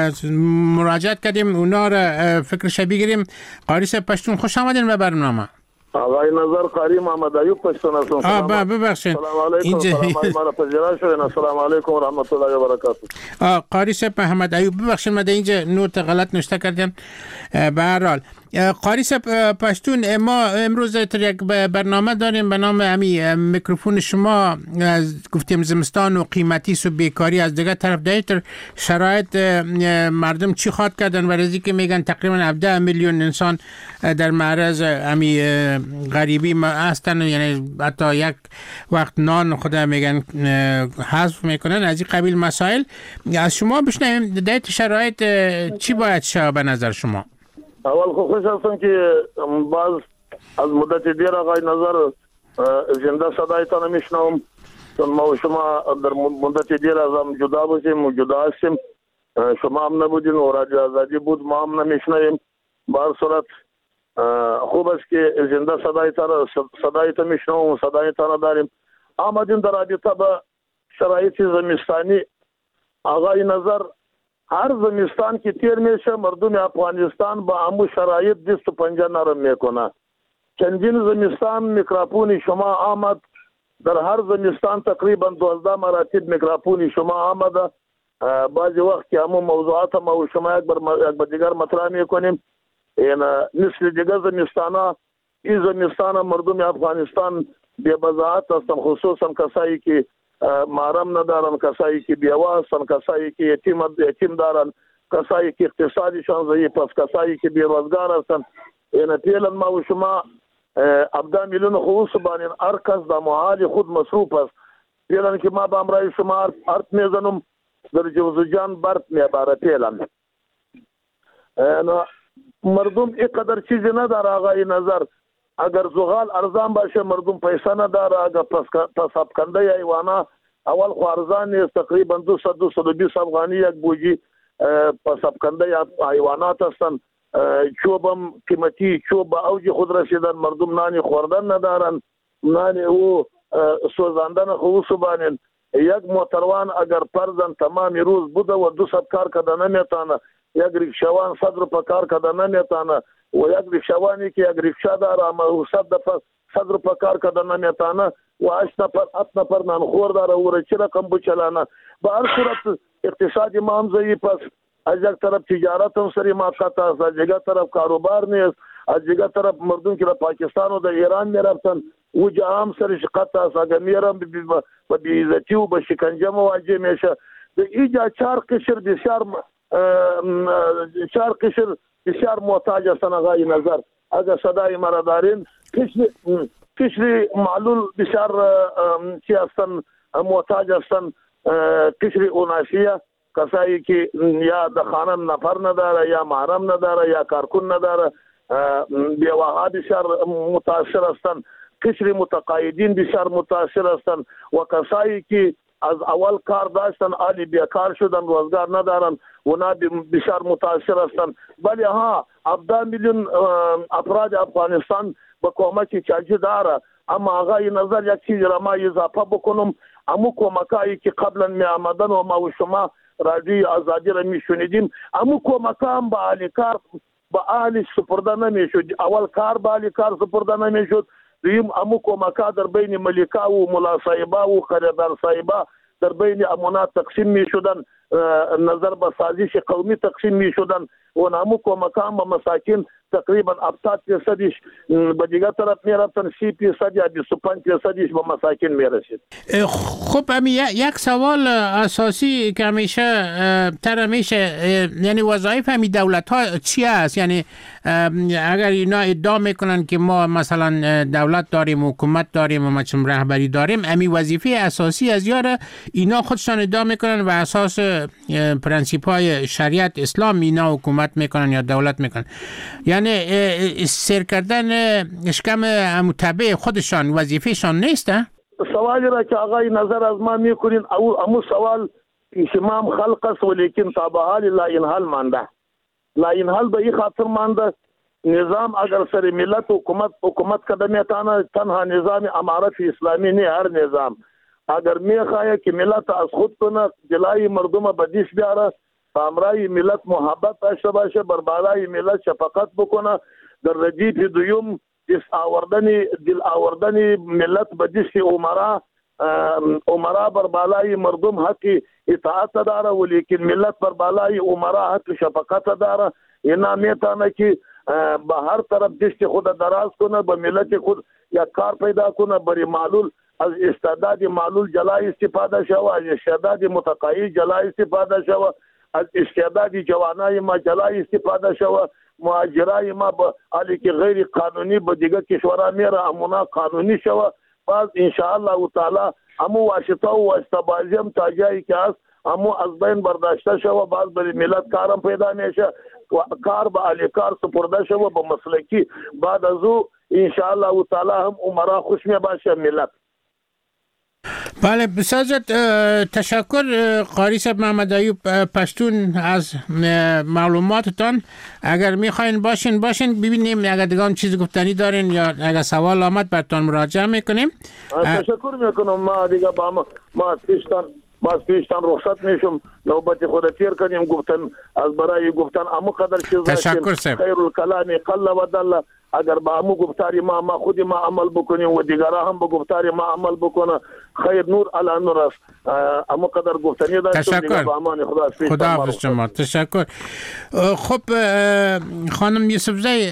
S8: مراجعت کردیم، اونا را فکرش بگیریم. قاری صاحب پشتون خوش آمدین به برنامه.
S14: آقای نظر قاری محمد ایوب پشتون هستم.
S8: آه با ببخشید.
S14: سلام علیکم. سلام علیکم. السلام علیکم و رحمت الله و برکاته.
S8: آه قاری صاحب محمد ایوب ببخشید، من اینجا نوت غلط نوشته کردم. به هر حال قاری صاحب پشتون، ما امروز یک برنامه داریم به نام امی میکروفون شما. گفتیم زمستان و قیمتی و بیکاری، از دیگه طرف دیتر شرایط مردم چی خواد کردن و رزی که میگن تقریبا هفده میلیون انسان در معرض امی غریبی هستن، یعنی حتی یک وقت نان خدا میگن حذف میکنن. از این قبیل مسائل از شما بشنویم. دیت شرایط چی باید شه به نظر شما؟
S14: اول خوش هستم که باز از مدت دیر آقای نظر زنده صدایتان میشنوم، چون ما و شما در مدت دیر از هم جدا باشیم و جدا هستیم. شما هم نبودین و رادیو آزادی بود، ما هم نمیشنویم. به هر صورت خوب است که زنده صدایتان صدایتان میشنوم و صدایتان داریم. آمدیم در رابطه به شرایط زمستانی. آقای نظر هر زمستان که تیر میشه مردم افغانستان با همو شرایط دست و پنجه نرم میکنه. چندین زمستان میکروفون شما آمد، در هر زمستان تقریبا دوازده مراتب میکروفون شما آمده. بعضی وقت که همو موضوعات ما و شما یک بر یک بر دیگر مطرح میکنیم. این مثل دیگر زمستانا، این زمستان مردم افغانستان بی بضاعت هستن، خصوصا کسایی که محرم ندارن، کسایی که بیوه هستن، کسایی که یتیم یتیم دارن، کسایی که اقتصادشان ضعیف است، کسایی که بیروزگار هستن. این پیلن ما و شما هفده میلیون خصوص بانین هر کس در محال خود مصروف است. پیلن که ما به امرای شما ارت میزنم در جوزجان برد میباره. پیلن مردم اینقدر چیزی نداره آقای نظر. اگر زغال ارزان باشه مردم پیسه نداره. اگر پس افکنده ایوانا اول خو ارزان نیست، تقریبا دویست دویست و بیست افغانی یک بوجی پس افکنده ایوانات هستن. چوبم قیمتی، چوب به اوج خود رسیدن، مردم نانی خوردن ندارن، نانی او سوزاندن خصوص بانین. یک موتروان اگر پرزن تمامی روز بوده و دو ست کار کده نمیتانه، یک ریکشوان صد روپه کار کده نمیتانه و یک ریکشوانی که یک ریکشا داره اما صد دفعه صد روپه کار کده نمیتانه و هشت نفر هفت نفر نانخور داره و را چی رقم بچلانه. به هر صورت اقتصادی ما هم ضعیف است. از یک طرف تجارت هم سری موقت است، از یک طرف کاروبار نیست، از یک طرف مردم که در پاکستان و در ایران میرفتن او جا هم سری شقت است. اگر میرم به بیعزتی و به شکنجه مواجه میشه. اینجا چهار قشر بسیار چهار قشر بسیار محتاج هستن آقای نظر. اگر صدای مرا دارین، قشر معلول بسیار چی هستن محتاج هستن. قشر اوناسیه، کسایی که یا در خانه نفر نداره، یا محرم نداره، یا کارکن نداره، بیواها بسیار متاثر هستن. قشر متقاعدین بسیار متاثر هستند و کسایی که از اول کار داشتن عالی بیکار شدن، روزگار ندارن، اونا بسیار متاثر هستند. ولی ها هفده میلیون افراد افغانستان به کمک چاجی داره. اما آقای نظر یک چیز را ما اضافه بکنم، امو کمکایی که قبلا می آمدن و ما و شما رادیوی آزادی را می شنیدیم، امو کمکا هم به اهل کار به اهل سپرده نمی شد. اول کار به اهل کار سپرده نمی شد، دویم امو کمکا در بین ملکا و ملا صاحبا و خریدار صاحبا در بین امانات تقسیم می شدن، نظر به سازش قومی تقسیم می شدن و نامو کمکان به مساکین تقریبا هفتاد درصدش به دیگه طرف می رفتن، سی درصد یا بیست و پنج درصدش به مساکین می رسید.
S8: خب امی یک سوال اساسی که همیشه تر همیشه یعنی وظایف همی دولت ها چی است؟ یعنی اگر اینا ادعا میکنن که ما مثلا دولت داریم، حکومت داریم و مچم رهبری داریم، امی وظیفه اساسی از یاره اینا خودشان ادعا میکنن و اساس پرنسیپ های شریعت اسلام اینا حکومت میکنن یا دولت میکنن، یعنی سیر کردن اشکم متبع خودشان وظیفهشان نیسته؟
S14: سوالی را که آقای نظر از ما میکنین او امو سوال پیشمام خلق است ولیکن تابع حال لا انحال مانده. لا انحال به این خاطر مانده نظام اگر سر ملت حکومت حکومت کدمی تانا تنها نظام امارت اسلامی نه، هر نظام اگر میخواه که ملت از خود کنه جلای مردم بدیش بیاره، امرای ملت محبت داشته باشه، بر بالای ملت شفقت بکنه، در ردیف دویم دل آوردن دل آوردن ملت به دست عمرا عمرا بر بالای مردم حق اطاعت داره ولیکن ملت بر بالای عمرا حق شفقت داره. اینا میتونه که به هر طرف دست خود دراز کنه، به ملت خود یک کار پیدا کنه، بری معلول از استعداد معلول جلای استفاده شوه، از استعداد متقاعد جلای استفاده شوه، از استعداد جوانای ما جلای استفاده شوه، مهاجرای ما به حالی که غیر قانونی به دیگه کشورها میره امونا قانونی شوه. باز انشاءالله تعالی امو واسطه و واسطه هم تا جایی که هست امو از بین برداشته شوه، باز بری ملت کارم پیدا میشه و کار به اهل کار سپرده شوه به مسلکی. بعد از او انشاءالله تعالی هم عمرا خوش می باشه ملت.
S8: بله بسیار تشکر قاری صاحب محمد ایوب پشتون از معلوماتتان. اگر میخواین باشین باشین ببینیم اگر دیگه هم چیز گفتنی دارین یا اگر سوال آمد براتون مراجعه میکنیم.
S14: تشکر میکنم. ما دیگه با ما ما پیشتان باز پیشتان رخصت میشم، نوبت خود تیر کنیم گفتن از برای گفتن امو قدر چیز
S8: تشکر صاحب.
S14: خیر الکلام قل و دل. اگر با امو گفتاری ما ما خودی ما عمل بکنیم و دیگرها هم با گفتاری ما عمل بکنه خیر نور علی نور است. امو قدر گفتنی داشتم دیگه با امان خدا پیش
S8: خدا حافظ شما. تشکر. خب خانم یوسفزی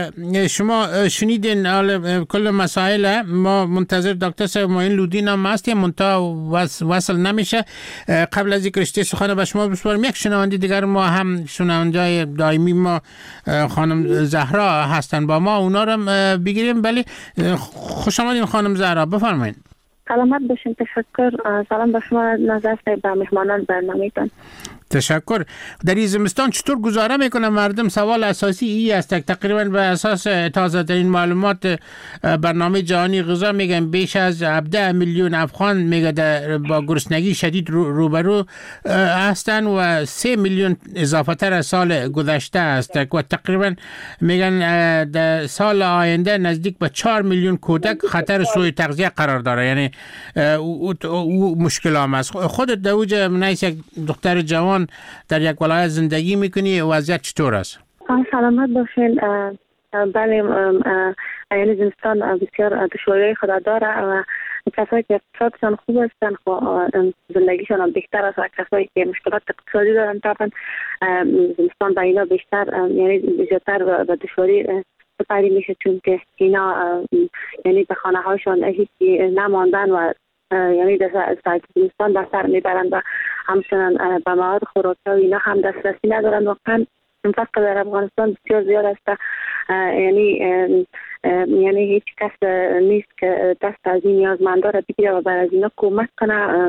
S8: شما شنیدین کل مسائل، ما منتظر دکتر صاحب معین لودین هم هستیم منتها وصل نمیشه. قبل از اینکه رشته سخن به شما بسپارم یک شنونده دیگر ما هم شنونده دائمی ما خانم زهرا هستن با ما، اونا رو بگیریم. بله خوش آمدین خانم زهرا، بفرمایید.
S15: سلامت باشین. تشکر. سلام به شما نظر صاحب و مهمانان برنامه‌تان.
S8: تشکر. در این زمستان چطور گزاره میکنه مردم؟ سوال اساسی ای است. تقریبا به اساس تازه ترین معلومات برنامه جهانی غذا میگن بیش از هفده میلیون افغان میگه با گرسنگی شدید روبرو هستن و سه میلیون اضافه تر از سال گذشته است و تقریبا میگن در سال آینده نزدیک به چهار میلیون کودک خطر سوء تغذیه قرار داره. یعنی او, او مشکل هم است. خودت در اوج منیس یک دختر جوان در یک ولایت زندگی میکنی، وضعیت چطور است؟
S15: سلامت باشین. بله یعنی زمستان بسیار دشواری خود داره و کسایی که اقتصادشان خوب هستن زندگیشان هم بهتر است و کسایی که مشکلات اقتصادی دارن طبعا زمستان با اینا بیشتر یعنی زیادتر به دشواری سپری میشه، چون که اینا یعنی به خانه هاشان هیچی نماندن و یعنی در زمستان به سر میبرند و همچنان به مواد خوراکی و اینا هم دسترسی ندارند. واقعا فقر در افغانستان بسیار زیاد است. یعنی یعنی هیچ کس نیست که دست از این نیازمندا را بگیره و بر از اینا کمک کنه.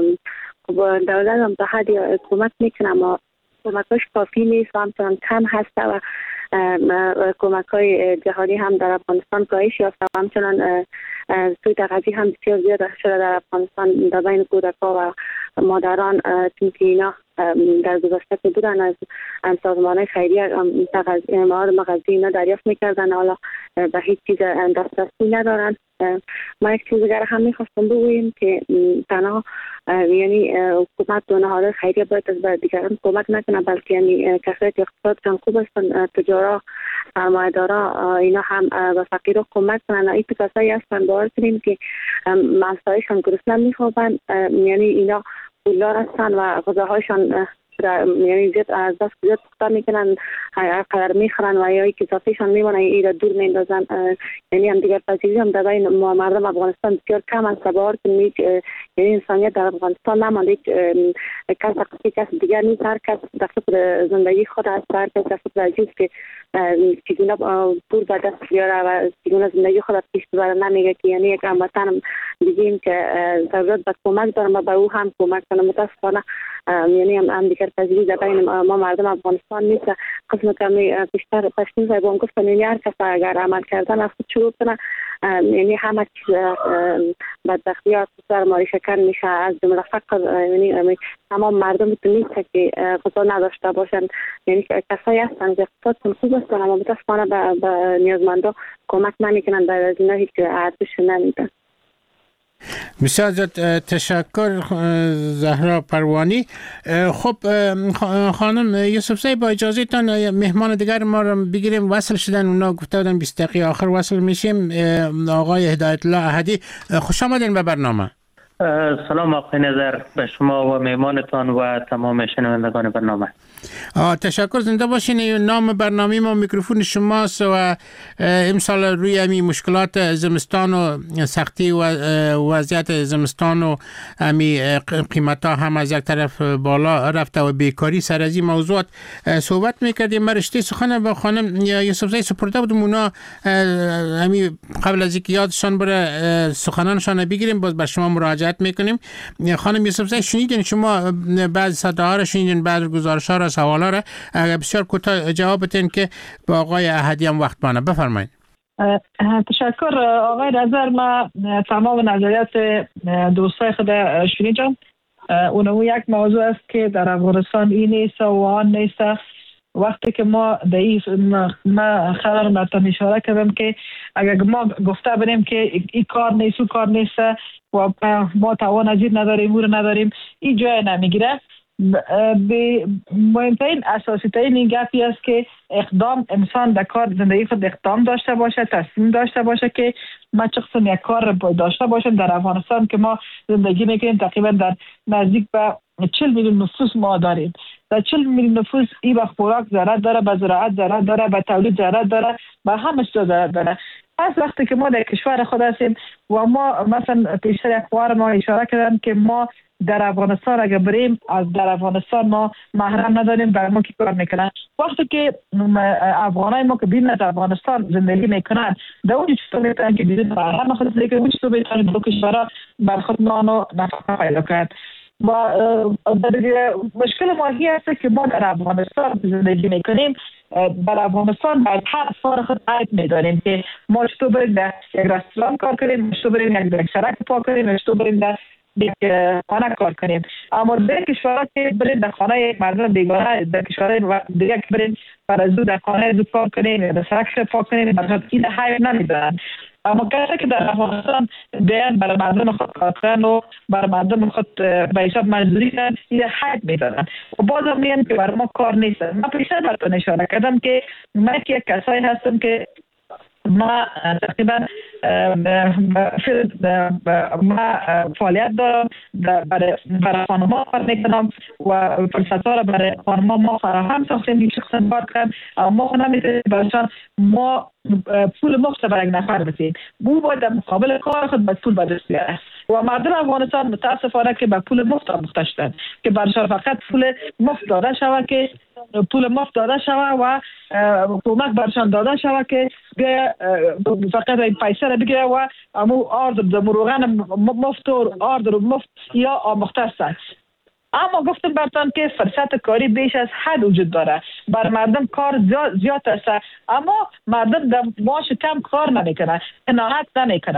S15: دولت هم به حدی کمک میکنه اما کمکاش کافی نیست و همچنان کم هست و کمک های جهانی هم در افغانستان کاهش یافته و همچنان سوء تغذیه هم بسیار زیاد شده در افغانستان در بین کودکان و مادران، چون که اینا در گذشته که بودن از سازمان خیریه مواد مغذی اینا دریافت میکردن، حالا به هیچ چیز دسترسی ندارن. ما یک چیز دیگر هم میخواستم بگوییم که تنها یعنی حکومت و نهادهای خیریه باید از دیگران کمک نکنه، بلکه یعنی کسایی که اقتصادشان خوب هستن، تجارا، سرمایه‌دارا، اینا هم به فقیرها کمک کنن. این کسایی هستن باور کنیم که مسائلشان گرسنه میخوابن، یعنی اینا پولدار هستن و غذاهایشان یعنی زیاد از دست زیاد پخته میکنن، هر قدر میخورن و یا که اضافهشان میمونه این را دور میندازن. یعنی هم دیگر پذیری هم در بین مردم افغانستان بسیار کم است. باور کنید یعنی انسانیت در افغانستان نمانده، کس کس دیگر نیست، هر کس در خاطر زندگی خود است، هر کس در خاطر عجیز که چگونه پول به دست بیاره و چگونه زندگی خود پیش ببره نمیگه که یعنی یک هموطن بگیم که ضرورت به کمک دارم و به او هم کمک کنم. متاسفانه یعنی هم, هم دیگر پذیری در بین ما مردم افغانستان نیست. قسم کمی بیشتر پشتین زیبان گفتن یعنی هر کس اگر عمل کردن از خود شروع کنه یعنی همه چیز بدبختیات سر ماری شکر میشه، از جمله فقر. یعنی تمام مردم تو نیست که غذا نداشته باشن، یعنی کسایی هستن که اقتصادشون خوب هستن اما متاسفانه به نیازمندا کمک نمیکنن، در از اینا هیچ ارزش نمیدن.
S8: بسیار زیاد تشکر زهرا پروانی. خب خانم یوسفزی با اجازه تان مهمان دیگر ما رو بگیریم، وصل شدن اونا گفته بودن بیست دقیقه آخر وصل میشیم. آقای هدایت الله احدی خوش آمدین به برنامه.
S16: سلام آقای نظر به شما و مهمانتان و تمام شنوندگان برنامه.
S8: تشکر، زنده باشین. نام برنامه ما میکروفون شماست و امسال روی امی مشکلات زمستان و سختی و وضعیت زمستان و امی قیمت ها هم از یک طرف بالا رفته و بیکاری سر از این موضوعات صحبت میکردیم. ما رشته سخن با خانم یوسفزی سپرده بودم، اونا امی قبل از اینکه یادشان بره سخنانشان بگیریم باز به شما مراجعه میکنیم. خانم یوسفزی شنیدین شما بعض صداها را شنیدین، بعض گزارش ها را، سوالا را، بسیار کوتاه جواب بدین که با آقای احدی هم وقت بانه. بفرمایید.
S9: تشکر آقای نظر. ما تمام نظریات دوستای خود شنیدم. اونمو یک موضوع است که در افغانستان این نیست و آن نیست. وقتی که ما در این ما خبر متن اشاره کردم که اگر ما گفته بریم که این کار نیست و کار نیست و ما توان ازید نداریم او رو نداریم، این جای نمیگیره. به مهمترین اساسی ترین این گپی است که اقدام انسان در کار زندگی خود اقدام داشته باشه، تصمیم داشته باشه که ما چه قسم یک کار داشته باشیم. در افغانستان که ما زندگی میکنیم تقریبا در نزدیک به چهل میلیون نفوس ما داریم. در چهل میلیون نفوس این به خوراک ضرورت داره، به زراعت ضرورت داره، به تولید ضرورت داره، به همه چیز ضرورت داره. پس وقتی که ما در کشور خود هستیم و ما مثلا پیشتر اخبار ما اشاره کردن که ما در افغانستان اگر بریم از در افغانستان ما محرم نداریم، بر ما کی کار میکنن. وقتی که افغانای ما که بین در افغانستان زندگی میکنن در اون چطور میتونن که بیرون محرم خود زندگی کنن، چطور میتونن دو کشورها بر خود نان و نفقه پیدا کنند. و مشکل ما هی است که ما در افغانستان زندگی میکنیم، در افغانستان باید هر سال خود عید میدانیم که ما چطور بریم در یک رستوران کار کنیم، چطور بریم یک شرک پا کنیم، چطور بریم در یک خانه کار کنیم. اما در کشورها که بریم در خانه یک مردم بیگانه، در کشورهای دیگه که بریم برازو در خانه زود کار کنیم، در شرک پا کنیم، برای این حیب نمیدانن. اما کسی که در افغانستان بیان برای مردم خود کار کنن و برای مردم خود به حساب مزدوری کنن، این حیب میدانن و باز هم میگن که برای ما کار نیستن. من پیشتر براتون اشاره کردم که من که یک کسایی هستم که ما تقریبا ما فعالیت دارم برای برای خانم‌ها کار میکنم و فرصت‌ها را برای خانم‌ها ما فراهم ساختیم که شخصا کار کنن. اما ما نمیتونیم برایشان ما پول مفت برای یک نفر بدیم، او باید در مقابل کار خود باید پول به دست بیاره و مردم افغانستان متاسفانه که به پول مفت آموخته شدن که برایشان فقط پول مفت داده شود که پول مفت داده شود و کمک برایشان داده شود که فقط این پیسه را بگیره و امو آرد در مروغن مفت و آرد رو مفت یا آموخته است. اما گفتم براتون که فرصت کاری بیش از حد وجود داره، بر مردم کار زیاد, زیاد است، اما مردم در معاش کم کار نمیکنه، قناعت نمیکنه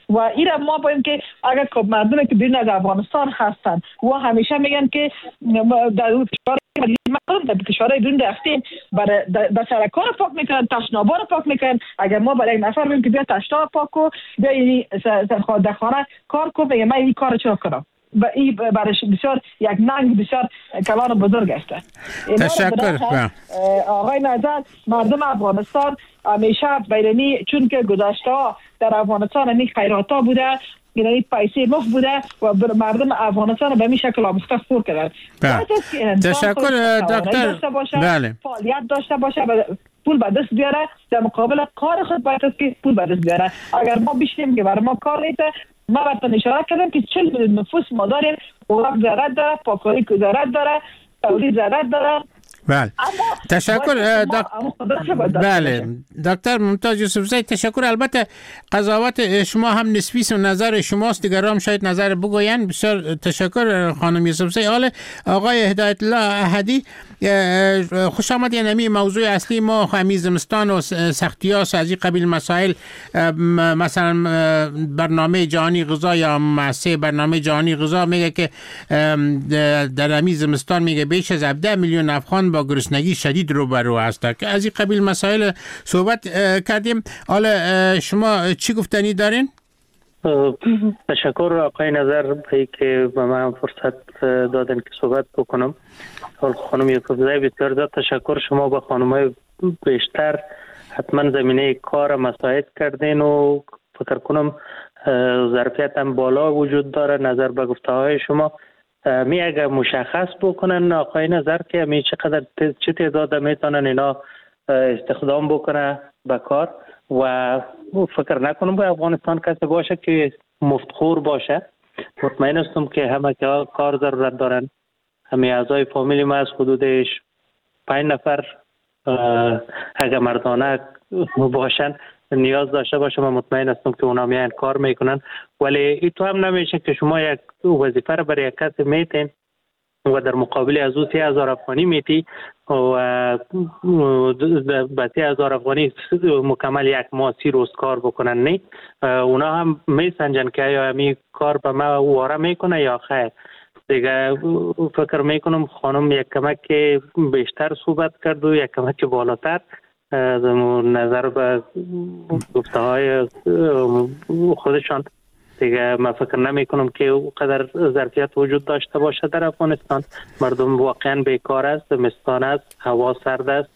S9: و این را ما باید که اگر مردم که بیرون از افغانستان هستند و همیشه میگن که در در کشورهای بیرون رفتیم برای در سرکار پاک میکنن، تشنابا رو پاک میکنن. اگر ما برای یک نفر بگیم که بیا تشناب پاک کو، بیا این در خانه کار کو، میگه من این کار چرا کنم؟ و این برای بسیار یک ننگ بسیار کلان بزرگ است.
S8: تشکر.
S9: آقای نظر مردم افغانستان همیشه بیرونی چون که گذشته ها در افغانستان این خیرات ها بوده، یعنی پیسه مفت بوده و مردم افغانستان به این شکل آموخته خور کردن.
S8: تشکر دکتر.
S9: بله. فعالیت داشته باشه و پول به دست بیاره، در مقابل کار خود باید که پول به دست بیاره. اگر ما بشیم که برای ما کار نیست، ما براتون اشاره کردم که چهل میلیون نفوس ما داریم، خوراک ضرورت داره، پاکاری ضرورت داره، تولید ضرورت داره.
S8: بله تشکر دکتر. بله دکتر ممتاز یوسفزی تشکر. البته قضاوت شما هم نسبی و نظر شماست، دیگران شاید نظر بگوین. بسیار تشکر خانم یوسفزی. حالا آقای هدایت الله احدی خوش آمد. یعنی موضوع اصلی ما همین زمستان و سختیاست از این قبیل مسائل، مثلا برنامه جهانی غذا یا مؤسسه برنامه جهانی غذا میگه که در همین زمستان میگه بیش از هفده میلیون افغان با گرسنگی شدید روبرو هستند. که از این قبیل مسائل صحبت کردیم. حالا شما چی گفتنی دارین؟
S16: تشکر آقای نظر به که به من فرصت دادن که صحبت بکنم. خانم یوسفزی بسیار زیاد تشکر. شما با خانم‌های بیشتر حتما زمینه کار مساعد کردین و فکر کنم ظرفیت هم بالا وجود داره. نظر به گفته های شما می اگر مشخص بکنن آقای نظر که می چقدر چه تعداد میتونن اینا استخدام بکنه به کار و فکر نکنم به افغانستان کسی باشه که مفتخور باشه. مطمئن هستم که همه که کار ضرورت دارن. همه اعضای فامیلی ما از حدودش پنج نفر اگر مردانه باشن نیاز داشته باشه. من مطمئن هستم که اونا میان کار میکنن. ولی این تو هم نمیشه که شما یک وظیفه رو برای یک کسی میتین و در مقابل از او سی هزار افغانی میتی و به سی هزار افغانی مکمل یک ماه سی روز کار بکنن. نه اونا هم میسنجن که یا همی کار به ما واره میکنه یا خیر. دیگه فکر میکنم خانم یک کمک که بیشتر صحبت کرد و یک کمک بالاتر نظر به گفته های خودشان. دیگه من فکر نمی کنم که اونقدر ظرفیت وجود داشته باشه در افغانستان. مردم واقعا بیکار است، زمستان است، هوا سرد است.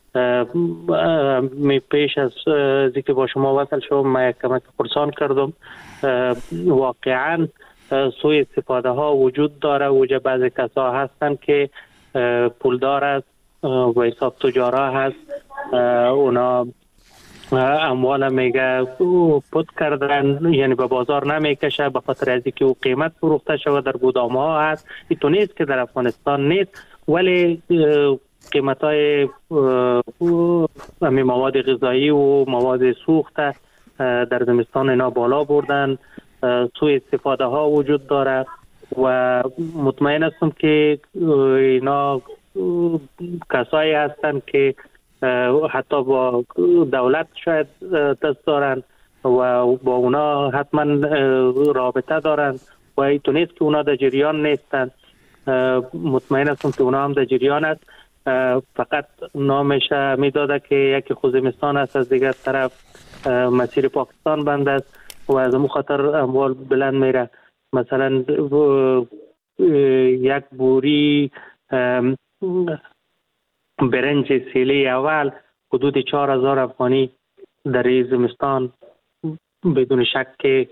S16: می پیش از اینکه با شما وصل شدم من یک کمک پرسان کردم. واقعا سوء استفاده ها وجود داره. وجه بعضی کسا هستن که پولدار است و حساب تجارا هست، اونا اموال میگه پود کردن، یعنی به بازار نمیکشه به خاطر از اینکه او قیمت فروخته شده در گودام ها هست. این تو نیست که در افغانستان نیست، ولی قیمت های مواد غذایی و مواد سوخته در زمستان اینا بالا بردن. سوء استفاده ها وجود داره و مطمئن هستم که اینا کسایی هستند که حتی با دولت شاید دست دارن و با اونا حتما رابطه دارن و اینطور نیست که اونا در جریان نیستن. مطمئن هستم که اونا هم در جریان است. فقط نامش میداده که یکی خوزمستان است، از دیگر طرف مسیر پاکستان بند است و از اون خاطر اموال بلند میره. مثلا یک بوری برنج سیلی اول حدود چهار هزار افغانی در زمستان بدون شک که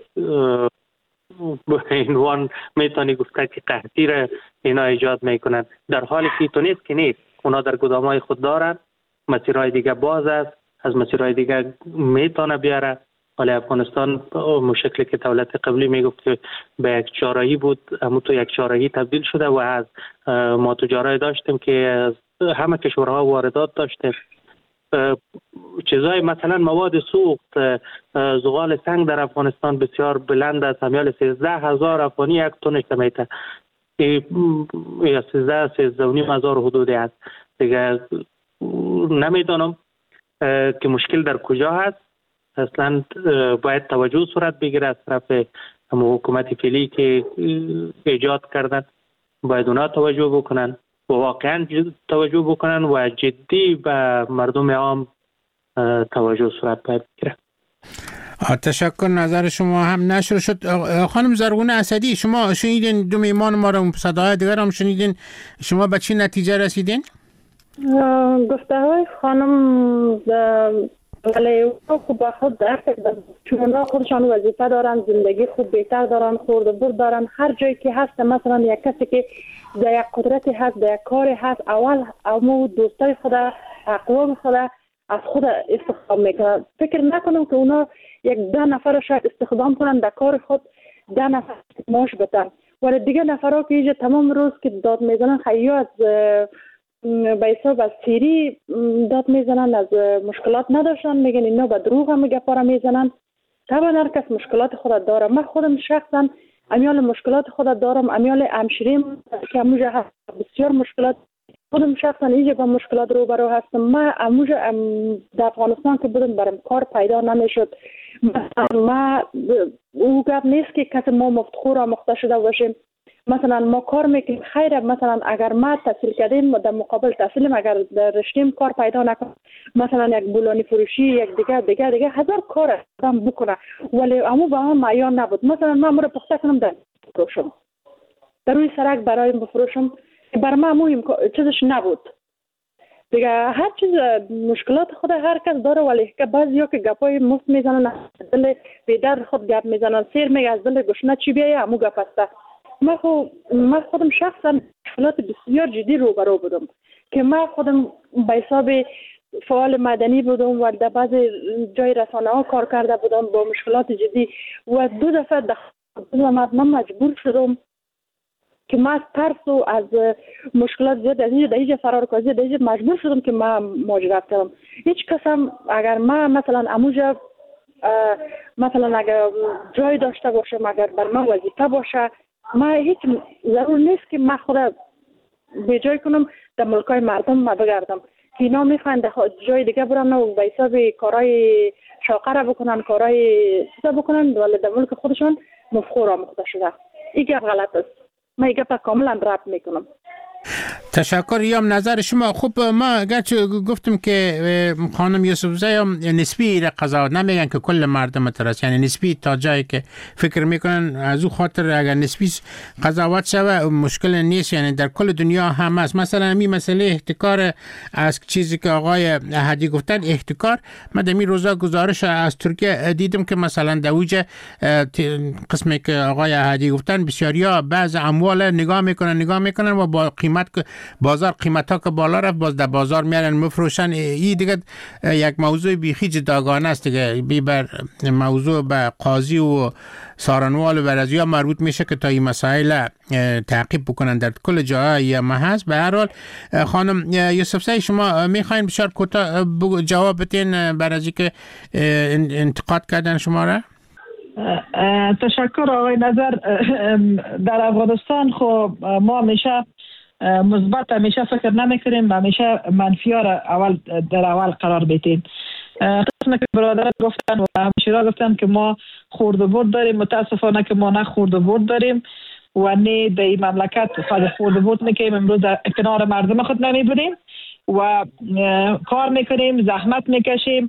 S16: عنوان میتونی گفته که قحطی را اینا ایجاد میکنن، در حالی که تو نیست که نیست. اونا در گدامای خود دارن، مسیرهای دیگه باز است، از مسیرهای دیگه میتونه بیاره. ولی افغانستان مشکلی که دولت قبلی میگفت که به یک چهارراهی بود، اما تو یک چهارراهی تبدیل شده و از ما تجارای داشتیم که از همه کشورها واردات داشتیم. چیزای مثلا مواد سوخت، زغال سنگ در افغانستان بسیار بلند است، همیال سیزده هزار افغانی یک تونش میته، یا سیزده سیزده و نیم هزار حدودی است. دیگه نمیدانم که مشکل در کجا هست. اصلا باید توجه صورت بگیره از طرف حکومت فعلی که ایجاد کردن. باید اونا توجه بکنن و واقعا توجه بکنن و جدی به مردم عام توجه صورت باید بگیره.
S8: تشکر. نظر شما هم نشر شد. خانم زرغونه اسدی، شما شنیدین دو میهمان ما رو، صداهای دیگر هم شنیدین، شما به چی نتیجه رسیدین؟
S10: گفته های خانم ولی خوب به خود درک چون خودشان وظیفه دارن، زندگی خوب بهتر دارن، خورد و برد دارن. هر جایی که هست مثلا یک کسی که در یک قدرتی هست، در یک کاری هست، اول امو دوستای خود، اقوام خود از خود استخدام میکنن. فکر نکنم که اونا یک ده نفر شاید استخدام کنن در کار خود، ده نفر معاش بدن، ولی دیگه نفرها که اینجا تمام روز که داد میزنن خیلی از به حساب از سیری داد میزنن، از مشکلات نداشتن، میگن اینا به دروغ هم گپا میزنن. طبعا هر کس مشکلات خود داره. من خودم شخصا امیال مشکلات خود دارم، امیال همشیریم که اموجه هست بسیار مشکلات. خودم شخصا اینجا با مشکلات روبرو هستم. من اموجه در افغانستان که بودم برام کار پیدا نمیشد. ما او گپ نیست که کسی ما مفتخور آموخته شده باشیم. مثلا ما کار میکنیم خیره، مثلا اگر ما تحصیل کردیم در مقابل تحصیلیم، اگر رشتیم کار پیدا نکنیم، مثلا یک بولانی فروشی، یک دیگه دیگه دیگه هزار کار آدم بکنه، ولی امو با هم معیار نبود. مثلا من امور پخته کنم در بفروشم، در روی سرک برایم بفروشم، بر ما مهم چیزش نبود دیگه. هر چیز مشکلات خود هر کس داره، ولی که بعضیا که گپای مفت میزنن، دل بیدر خود گپ میزنن، سیر میگه از دل گشنه چی بیایه امو گپ است. من خود من خودم شخصا مشکلات بسیار جدی روبرو بودم که من خودم به حساب فعال مدنی بودم و در بعض جای رسانه ها کار کرده بودم با مشکلات جدی و دو دفعه دختر من مجبور شدم که من از ترس و از مشکلات زیاد از اینجا در اینجا فرار کنم، در اینجا مجبور شدم که من مهاجرت کردم. هیچ کس هم اگر من مثلا اموجا مثلا اگر جای داشته باشم، اگر بر من وظیفه باشه، ما هیچ ضرور نیست که من خود به جای کنم در ملکای مردم ما بگردم که اینا میخوان جای دیگه برن و به حساب کارهای شاقه را بکنن، کارهای چیزا بکنن، ولی در ملک خودشون مفخور آموخته شده. این گپ غلط است. من این گپ کاملا رد میکنم.
S8: تشکر. یام نظر شما. خب ما گرچه گفتم که خانم یوسفزی هم نسبی قضاوت نمیگن که کل مردم ترس، یعنی نسبی تا جایی که فکر میکنن از او خاطر اگر نسبی قضاوت شوه مشکل نیست، یعنی در کل دنیا هم است. مثلا همین مسئله احتکار از چیزی که آقای احدی گفتن، احتکار، من در این روزا گزارش از ترکیه دیدم که مثلا در اوج قسمی که آقای احدی گفتن بسیاریا بعض اموال نگاه میکنن نگاه میکنن و با قیمت بازار قیمت ها که بالا رفت باز در بازار میارن مفروشن. این دیگه یک موضوع بیخی جداگانه است دیگه، بی بر موضوع به قاضی و سارنوال و برازیا مربوط میشه که تا این مسائل تعقیب بکنن در کل جاهای ما هست. به هر حال خانم یوسفزی شما میخواین بسیار کوتاه جواب بدین برای که انتقاد کردن شما را؟
S9: تشکر آقای نظر. در افغانستان خب ما همیشه مثبت همیشه فکر نمیکنیم، همیشه منفی ها را اول در اول قرار بدیم. قسم که برادران گفتن و همشیرا گفتن که ما خورد و برد داریم، متاسفانه که ما نه خورد و برد داریم و نه در این مملکت خود خورد و برد میکنیم. امروز در کنار مردم خود نمیبودیم و کار میکنیم، زحمت میکشیم،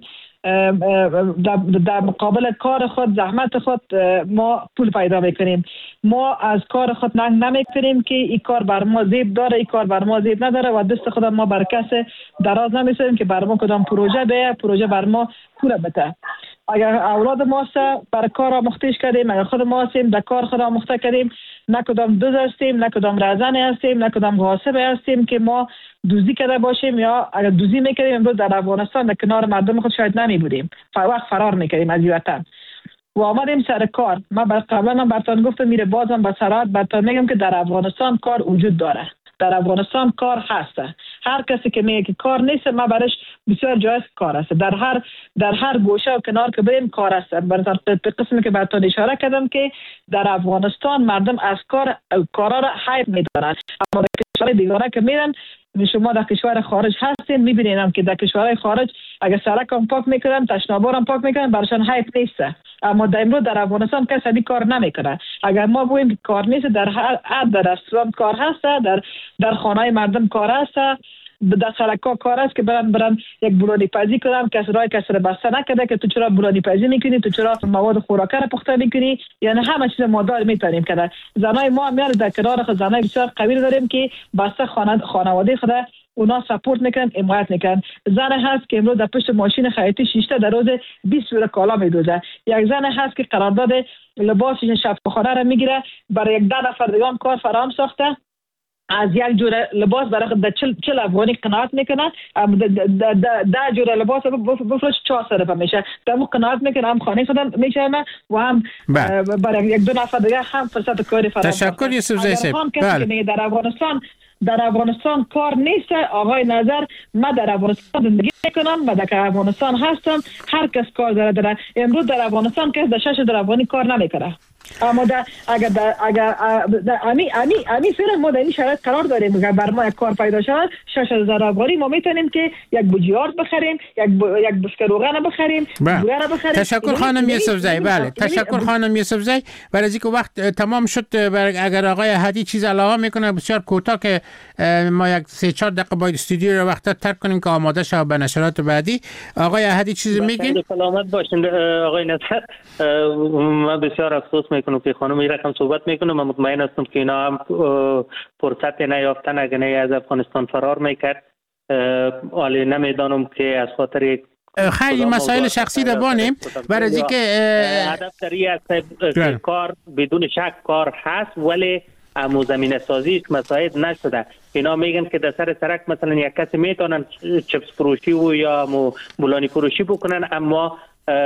S9: در مقابل کار خود زحمت خود ما پول پیدا میکنیم. ما از کار خود ننگ نمیکنیم که این کار بر ما زیب داره، این کار بر ما زیب نداره و دست خود ما بر کس دراز نمیسیم که بر ما کدام پروژه بیه، پروژه بر ما پول بده. اگر اولاد ما بر کار آموختهش کردیم، اگر خود ما هستیم در کار خود آموخته کردیم، نه کدام دوز هستیم، نه کدام رازنه هستیم، نه کدام غاصب هستیم که ما دوزی کرده باشیم، یا اگر دوزی میکردیم امروز در افغانستان در کنار مردم خود شاید نمی بودیم، وقت فرار میکردیم از وطن و آمدیم سر کار. من قبلا من براتون گفتم، میره بازم با سرعت براتون میگم که در افغانستان کار وجود داره، در افغانستان کار هسته. هر کسی که میگه که کار نیست، ما برش بسیار جایز کار است. در هر در هر گوشه و کنار که بریم کار است. براتون به قسمی که براتون اشاره کردم که در افغانستان مردم از کار کارا را حیف میدارن، اما در کشور دیگه که میرن شما در کشور خارج هستین میبینین که در کشورهای خارج اگر سرک هم پاک میکنن تشنابار هم پاک میکنن برشان حیف نیسته، اما در امروز در افغانستان کسی این کار نمیکنه. اگر ما بگوییم کار نیست، در هر در رستوران کار هست، در در خانه مردم کار هست، در سرکا کار است که برن برن یک بولانی پزی کنن، کسی رای کسی را بسته نکرده که تو چرا بولانی پزی میکنی، تو چرا مواد خوراکه را پخته میکنی، یعنی همه چیز مادار میتونیم کنه. زنای ما میان در کنار خود زنای بسیار قوی داریم که بسته خانواده خود اونا سپورت میکنن، حمایت میکنن. زن هست که امروز در پشت ماشین خیاطی شیشته در روز بیست جور کالا میدوزه. یک زن هست که قرارداد لباس شفاخانه را میگیره، برای یک ده نفر دیگه کار فراهم ساخته، از یک جور لباس برای خود چل چل افغانی قناعت میکنه، ده جور لباس بفروش چهار صرفه میشه، در مو قناعت میکنه، هم خانه خودم میشه و هم برای یک دو نفر دیگه هم فرصت کاری فراهم.
S8: تشکر یوسف زی صاحب.
S9: بله. در افغانستان در افغانستان کار نیست. آقای نظر، من در افغانستان زندگی میکنم و در افغانستان هستم، هر کس کار داره داره. امروز در افغانستان کس در شش در افغانی کار نمیکنه، اما در اگر در اگر امی امی امی فعلا ما در این شرایط قرار داریم که بر ما یک کار پیدا شود شش هزار افغانی ما میتونیم که یک بوجیارد بخریم، یک یک بشکه روغن بخریم، بوره بخریم.
S8: تشکر خانم یوسف زی. بله تشکر خانم یوسف زی. برای اینکه وقت تمام شد، اگر آقای هدی چیز علاوه میکنه بسیار کوتاه که ما یک سه چهار دقیقه باید استودیو رو وقت ترک کنیم که آماده شود به نشرات بعدی. آقای هدی چیزی میگین؟
S16: سلامت باشین آقای نصر. من بسیار افسوس میکنم که خانم این رقم صحبت میکنه. من مطمئن هستم که اینا هم فرصت نیافتن اگر نه از افغانستان فرار میکرد. حالی نمیدانم که از خاطر یک
S8: خیلی مسائل شخصی رو بانیم برای اینکه
S16: هدف داری است کار بدون شک کار هست، ولی امو زمینه سازی مساعد نشده. اینا میگن که در سر سرک مثلا یک کسی میتونن چپس فروشی و یا بولانی فروشی بکنن، اما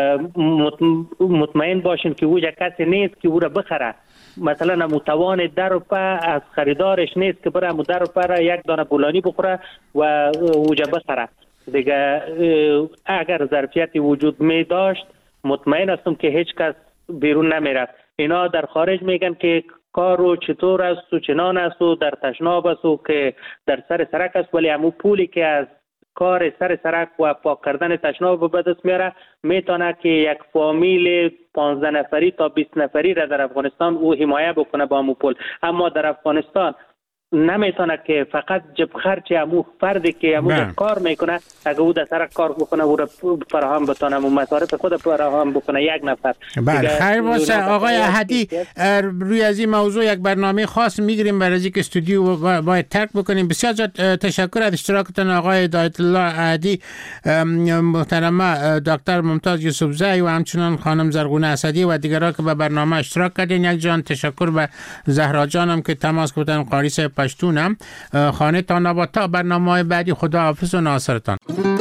S16: مطمئن باشین که او یک کسی نیست که او را بخره. مثلا متوان در و پا از خریدارش نیست که بره در و پا را یک دانه بولانی بخوره و اوجا بخره دیگه. اگر ظرفیتی وجود می داشت مطمئن هستم که هیچ کس بیرون نمیرفت. اینا در خارج میگن که کارو چطور است و چنان است و در تشناب است و که در سر سرک است، ولی همون پولی که از کار سر سرک و پاک کردن تشناب به دست میاره میتونه که یک فامیل پانزده نفری تا بیست نفری را در افغانستان او حمایت بکنه با همون پول. اما در افغانستان نمیتونه که فقط جب خرچ امو فردی که امو کار میکنه اگه او در سرک کار بکنه او را فراهم بتونه و مصارف خود فراهم بکنه یک نفر.
S8: بله خیر باشه آقای احدی. روی از این موضوع یک برنامه خاص میگیریم برای اینکه استودیو باید ترک بکنیم. بسیار تشکر از اشتراکتان آقای دایت الله احدی، محترمه دکتر ممتاز یوسف زی و همچنان خانم زرغونه اسدی و دیگران که به برنامه اشتراک کردین. یک جان تشکر به زهرا جانم که تماس گرفتن، قاری صاحب پشتونم. خانه تا نبات تا برنامه بعدی. خدا حافظ و ناصرتان.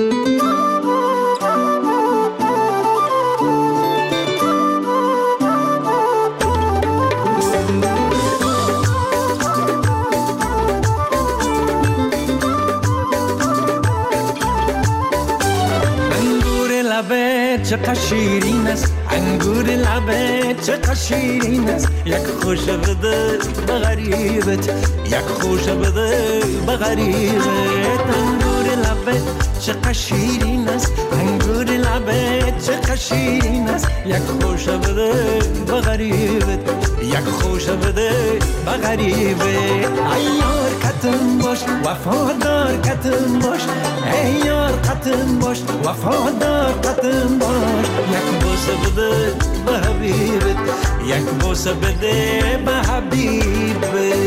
S17: چقدر شیرین است انگور لبت، چقدر شیرین است یک خوش بده به غریبت، یک خوش بده به غریبت. انگور لبت چقدر شیرین است انگور لبت، چقدر شیرین است یک خوش بده به غریبت، یک خوش بده به غریبت. ای یار کتم باش وفادار کتم باش، ای یار کتم باش وفادار کتم باش. یک بوسه بده به حبیبت، یک بوسه بده به حبیبت.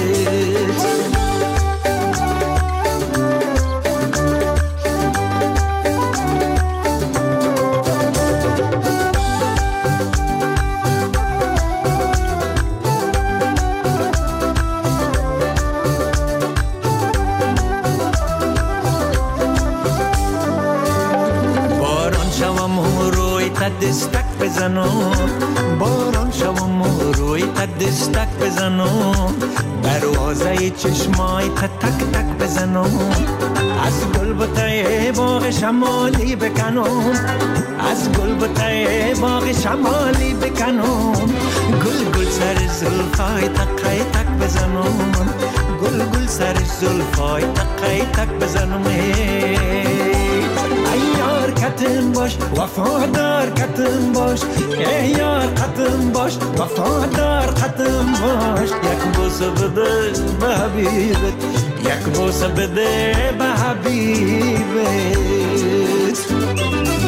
S17: دستک بزنم باران شوم و روی دستک بزنم، دروازه چشمای تک تک بزنم، از گل بوته باغ شمالی بکنم، از گل بوته باغ شمالی بکنم، گل گل سر زلفای تقای تک بزنم گل گل سر زلفای تقای تک بزنم ای یار کتم باش وفادار کتم باش ای یار کتم باش وفادار کتم باش یک بوسه بده به حبیبت یک بوسه بده به حبیبت